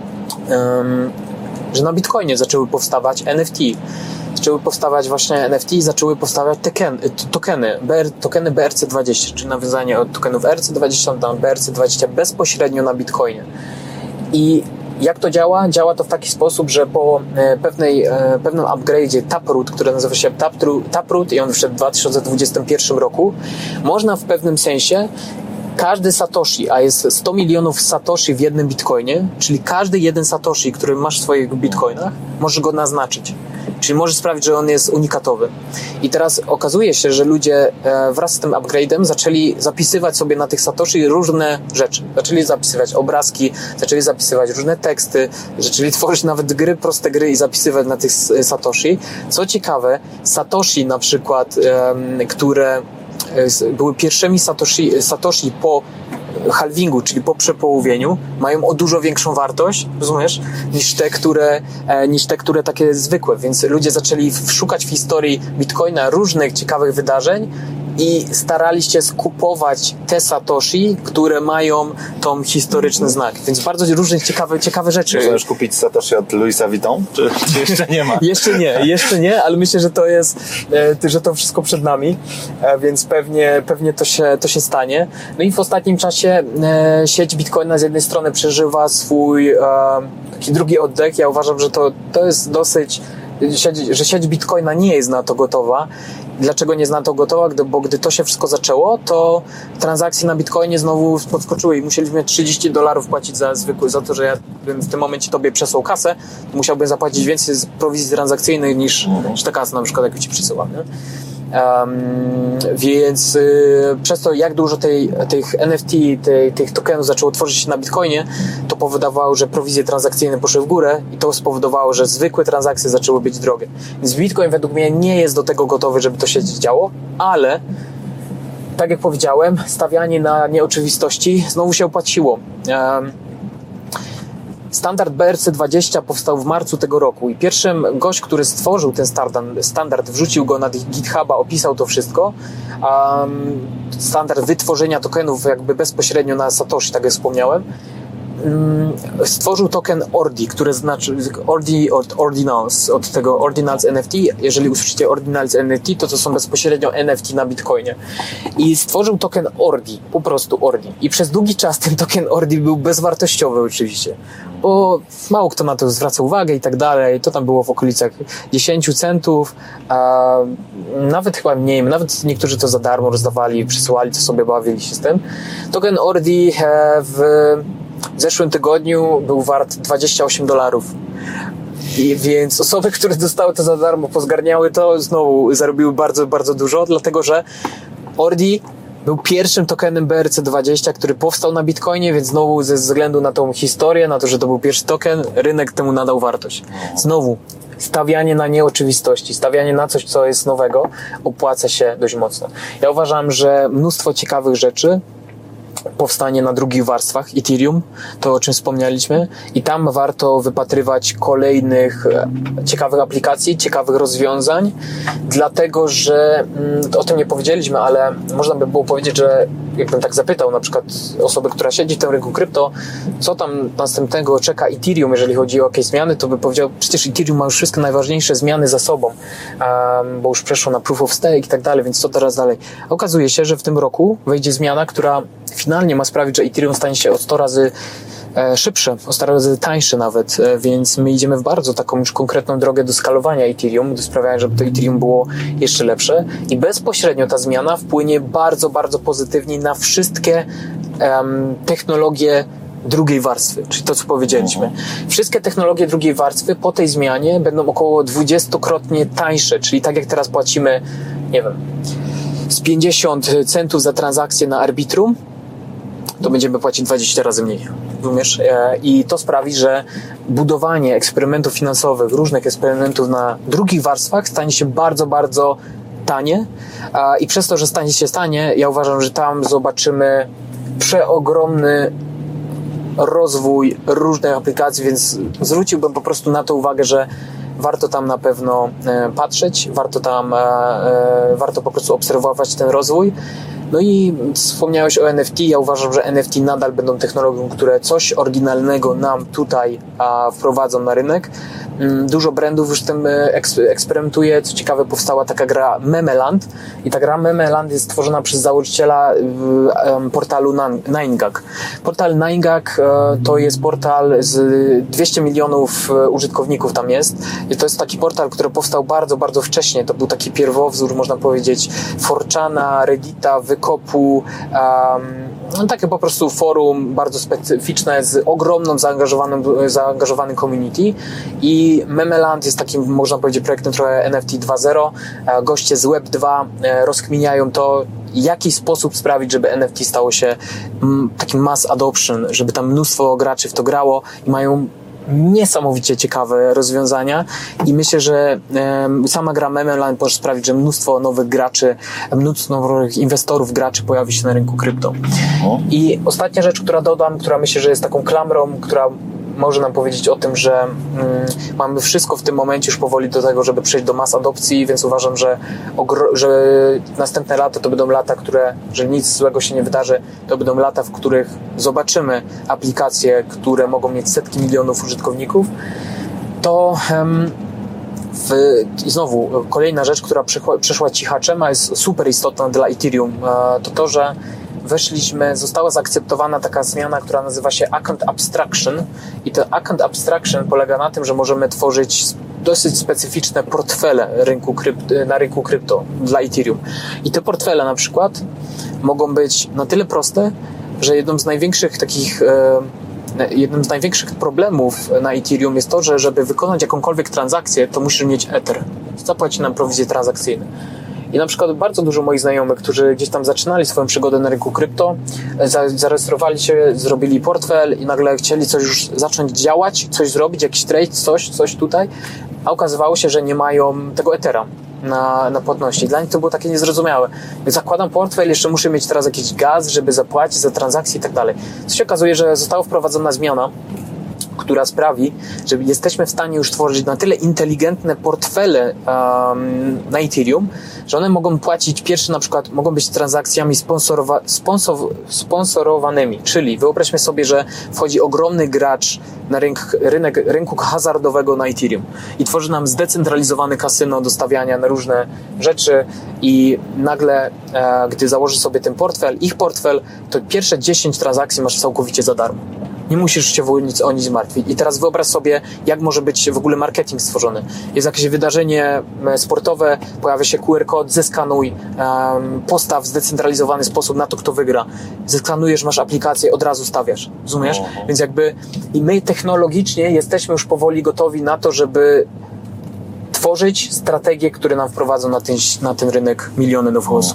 że na Bitcoinie zaczęły powstawać NFT. Zaczęły powstawać właśnie NFT i zaczęły powstawać tokeny BRC20, czyli nawiązanie od tokenów ERC20 do BRC20 bezpośrednio na Bitcoinie. I jak to działa? Działa to w taki sposób, że po pewnym upgrade'zie Taproot, który nazywa się Taproot i on wszedł w 2021 roku, można w pewnym sensie każdy satoshi, a jest 100 milionów satoshi w jednym bitcoinie, czyli każdy jeden satoshi, który masz w swoich bitcoinach, możesz go naznaczyć. Czyli możesz sprawić, że on jest unikatowy. I teraz okazuje się, że ludzie wraz z tym upgrade'em zaczęli zapisywać sobie na tych Satoshi różne rzeczy. Zaczęli zapisywać obrazki, zaczęli zapisywać różne teksty, zaczęli tworzyć nawet gry, proste gry i zapisywać na tych Satoshi. Co ciekawe, na przykład, które były pierwszymi Satoshi po halvingu, czyli po przepołowieniu, mają o dużo większą wartość, rozumiesz, niż te, które takie zwykłe, więc ludzie zaczęli szukać w historii Bitcoina różnych ciekawych wydarzeń i starali się skupować te Satoshi, które mają tą historyczny znak. Więc bardzo różnych ciekawe rzeczy. Można już kupić Satoshi od Louisa Vuitton? Czy jeszcze nie ma? Jeszcze nie, ale myślę, że to jest, że to wszystko przed nami, więc pewnie to się stanie. No i w ostatnim czasie sieć Bitcoina z jednej strony przeżywa swój taki drugi oddech. Ja uważam, że to jest dosyć, że sieć Bitcoina nie jest na to gotowa. Dlaczego nie jest na to gotowa? Bo gdy to się wszystko zaczęło, to transakcje na Bitcoinie znowu podskoczyły i musieliśmy $30 płacić za to, że ja bym w tym momencie tobie przesłał kasę, to musiałbym zapłacić więcej z prowizji transakcyjnych niż ta kasa na przykład, jak ci przysyłam. Nie? Więc przez to, jak dużo tych NFT, tych tokenów zaczęło tworzyć się na Bitcoinie, to powodowało, że prowizje transakcyjne poszły w górę i to spowodowało, że zwykłe transakcje zaczęły być drogie. Więc Bitcoin według mnie nie jest do tego gotowy, żeby to się działo, ale tak jak powiedziałem, stawianie na nieoczywistości znowu się opłaciło. Standard BRC-20 powstał w marcu tego roku i pierwszym gość, który stworzył ten standard, wrzucił go na GitHuba, opisał to wszystko. Standard wytworzenia tokenów jakby bezpośrednio na Satoshi, tak jak wspomniałem. Stworzył token ORDI, który znaczy ORDI od Ordinals, od tego Ordinals NFT. Jeżeli usłyszycie Ordinals NFT, to są bezpośrednio NFT na Bitcoinie. I stworzył token ORDI, po prostu ORDI. I przez długi czas ten token ORDI był bezwartościowy oczywiście, bo mało kto na to zwraca uwagę i tak dalej. To tam było w okolicach 10 centów, nawet chyba mniej, nawet niektórzy to za darmo rozdawali, przysyłali, to sobie bawili się z tym. Token ORDI w zeszłym tygodniu był wart $28. I więc osoby, które dostały to za darmo, pozgarniały to, znowu zarobiły bardzo, bardzo dużo, dlatego że ORDI był pierwszym tokenem BRC-20, który powstał na Bitcoinie, więc znowu ze względu na tą historię, na to, że to był pierwszy token, rynek temu nadał wartość. Znowu, stawianie na nieoczywistości, stawianie na coś, co jest nowego, opłaca się dość mocno. Ja uważam, że mnóstwo ciekawych rzeczy powstanie na drugich warstwach Ethereum, to o czym wspomnieliśmy, i tam warto wypatrywać kolejnych ciekawych aplikacji, ciekawych rozwiązań, dlatego że o tym nie powiedzieliśmy, ale można by było powiedzieć, że jakbym tak zapytał na przykład osobę, która siedzi w tym rynku krypto, co tam następnego czeka Ethereum, jeżeli chodzi o jakieś zmiany, to by powiedział, przecież Ethereum ma już wszystkie najważniejsze zmiany za sobą, bo już przeszło na Proof of Stake i tak dalej, więc co teraz dalej? Okazuje się, że w tym roku wejdzie zmiana, która finalnie ma sprawić, że Ethereum stanie się o 100 razy szybsze, o 100 razy tańsze nawet, więc my idziemy w bardzo taką już konkretną drogę do skalowania Ethereum, do sprawiania, żeby to Ethereum było jeszcze lepsze i bezpośrednio ta zmiana wpłynie bardzo, bardzo pozytwnie na wszystkie technologie drugiej warstwy, czyli to, co powiedzieliśmy. Wszystkie technologie drugiej warstwy po tej zmianie będą około 20-krotnie tańsze, czyli tak jak teraz płacimy, nie wiem, z 50 centów za transakcję na Arbitrum, to będziemy płacić 20 razy mniej. Rozumiesz? I to sprawi, że budowanie eksperymentów finansowych, różnych eksperymentów na drugich warstwach stanie się bardzo, bardzo tanie. I przez to, że stanie się tanie, ja uważam, że tam zobaczymy przeogromny rozwój różnych aplikacji, więc zwróciłbym po prostu na to uwagę, że warto tam na pewno patrzeć, warto po prostu obserwować ten rozwój. No i wspomniałeś o NFT. Ja uważam, że NFT nadal będą technologią, które coś oryginalnego nam tutaj wprowadzą na rynek. Dużo brandów już z tym eksperymentuje. Co ciekawe, powstała taka gra Memeland i ta gra Memeland jest stworzona przez założyciela portalu 9gag. Portal 9gag to jest portal z 200 milionów użytkowników tam jest i to jest taki portal, który powstał bardzo, bardzo wcześnie. To był taki pierwowzór, można powiedzieć, 4chana, Reddita, Wykopu, takie po prostu forum bardzo specyficzne z ogromną zaangażowanym community i Memeland jest takim, można powiedzieć, projektem trochę NFT 2.0. Goście z Web2 rozkminiają to, w jaki sposób sprawić, żeby NFT stało się takim mass adoption, żeby tam mnóstwo graczy w to grało i mają niesamowicie ciekawe rozwiązania i myślę, że sama gra Memeland może sprawić, że mnóstwo nowych graczy, mnóstwo nowych inwestorów, graczy pojawi się na rynku krypto. I ostatnia rzecz, która dodam, która myślę, że jest taką klamrą, która może nam powiedzieć o tym, że mamy wszystko w tym momencie już powoli do tego, żeby przejść do mass adopcji, więc uważam, że następne lata to będą lata, które, że nic złego się nie wydarzy, to będą lata, w których zobaczymy aplikacje, które mogą mieć setki milionów użytkowników. To i znowu kolejna rzecz, która przeszła cichaczem, a jest super istotna dla Ethereum, to, że została zaakceptowana taka zmiana, która nazywa się Account Abstraction i to Account Abstraction polega na tym, że możemy tworzyć dosyć specyficzne portfele na rynku krypto dla Ethereum. I te portfele na przykład mogą być na tyle proste, że jednym z największych problemów na Ethereum jest to, że żeby wykonać jakąkolwiek transakcję, to musisz mieć Ether. Zapłaci nam prowizje transakcyjne. I na przykład bardzo dużo moich znajomych, którzy gdzieś tam zaczynali swoją przygodę na rynku krypto, zarejestrowali się, zrobili portfel i nagle chcieli coś już zacząć działać, coś zrobić, jakiś trade, coś tutaj, a okazywało się, że nie mają tego Ethera na płatności. Dla nich to było takie niezrozumiałe. Zakładam portfel, jeszcze muszę mieć teraz jakiś gaz, żeby zapłacić za transakcje i tak dalej. Co się okazuje, że została wprowadzona zmiana, która sprawi, że jesteśmy w stanie już tworzyć na tyle inteligentne portfele na Ethereum, że one mogą płacić na przykład mogą być transakcjami sponsorowanymi, czyli wyobraźmy sobie, że wchodzi ogromny gracz na rynku hazardowego na Ethereum i tworzy nam zdecentralizowany kasyno do stawiania na różne rzeczy i nagle, gdy założy sobie ten portfel, ich portfel, to pierwsze 10 transakcji masz całkowicie za darmo. Nie musisz się o nic martwić. I teraz wyobraź sobie, jak może być w ogóle marketing stworzony. Jest jakieś wydarzenie sportowe, pojawia się QR kod, zeskanuj, postaw w zdecentralizowany sposób na to, kto wygra. Zeskanujesz, masz aplikację, od razu stawiasz. Rozumiesz? Więc i my technologicznie jesteśmy już powoli gotowi na to, żeby tworzyć strategie, które nam wprowadzą na ten rynek miliony nowych osób.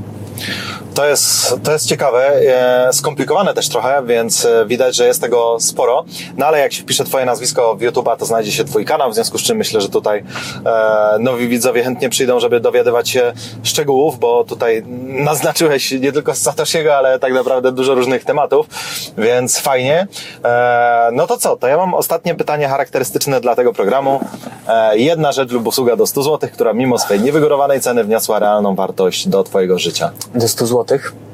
To jest ciekawe, skomplikowane też trochę, więc widać, że jest tego sporo, no ale jak się wpisze twoje nazwisko w YouTube'a, to znajdzie się twój kanał, w związku z czym myślę, że tutaj nowi widzowie chętnie przyjdą, żeby dowiadywać się szczegółów, bo tutaj naznaczyłeś nie tylko z Satoshiego, ale tak naprawdę dużo różnych tematów, więc fajnie. No to co? To ja mam ostatnie pytanie charakterystyczne dla tego programu. Jedna rzecz lub usługa do 100 zł, która mimo swojej niewygórowanej ceny wniosła realną wartość do twojego życia. Do 100 zł?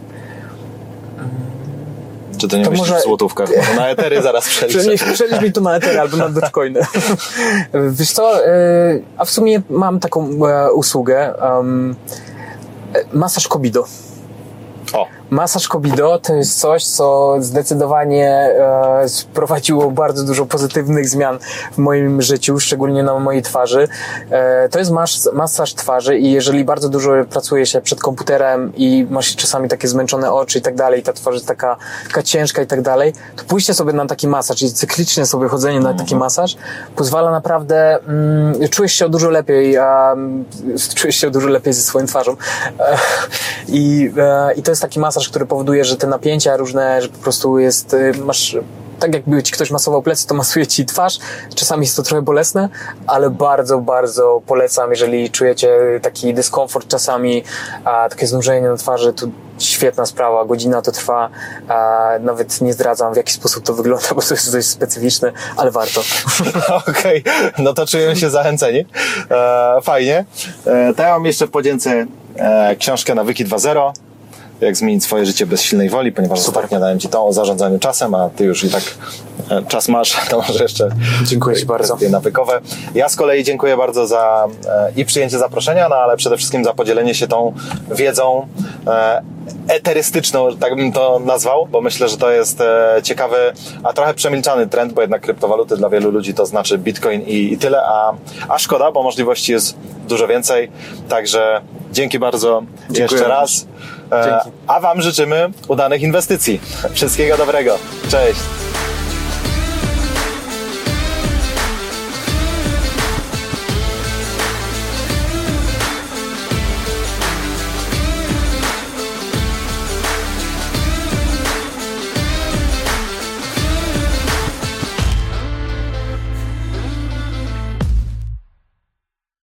Czy to nie myślisz w złotówkach? Może na Etery zaraz przelicz mi to na Etery albo na Dogecoiny. Wiesz co, a w sumie mam taką usługę, masaż Kobido. Masaż Kobido to jest coś, co zdecydowanie sprowadziło bardzo dużo pozytywnych zmian w moim życiu, szczególnie na mojej twarzy. To jest masaż twarzy i jeżeli bardzo dużo pracuje się przed komputerem i masz czasami takie zmęczone oczy i tak dalej, ta twarz jest taka ciężka i tak dalej, to pójście sobie na taki masaż i cyklicznie sobie chodzenie na taki masaż pozwala naprawdę, czujesz się dużo lepiej ze swoją twarzą. I to jest taki masaż, który powoduje, że te napięcia różne, że po prostu masz, tak jakby ci ktoś masował plecy, to masuje ci twarz. Czasami jest to trochę bolesne, ale bardzo, bardzo polecam, jeżeli czujecie taki dyskomfort czasami, takie znużenie na twarzy, to świetna sprawa, godzina to trwa, nawet nie zdradzam, w jaki sposób to wygląda, bo to jest dość specyficzne, ale warto. Okej, no to czujemy się zachęceni. Fajnie. To ja mam jeszcze w podzięce książkę Nawyki 2.0. Jak zmienić swoje życie bez silnej woli, ponieważ ostatnio dałem ci to o zarządzaniu czasem, a ty już i tak czas masz, to może jeszcze dziękuję ci bardzo. Nawykowe. Ja z kolei dziękuję bardzo za i przyjęcie zaproszenia, no ale przede wszystkim za podzielenie się tą wiedzą eterystyczną, tak bym to nazwał, bo myślę, że to jest ciekawy, a trochę przemilczany trend, bo jednak kryptowaluty dla wielu ludzi to znaczy Bitcoin i tyle, a szkoda, bo możliwości jest dużo więcej, także dzięki bardzo jeszcze raz. Dzięki. A Wam życzymy udanych inwestycji. Wszystkiego dobrego. Cześć.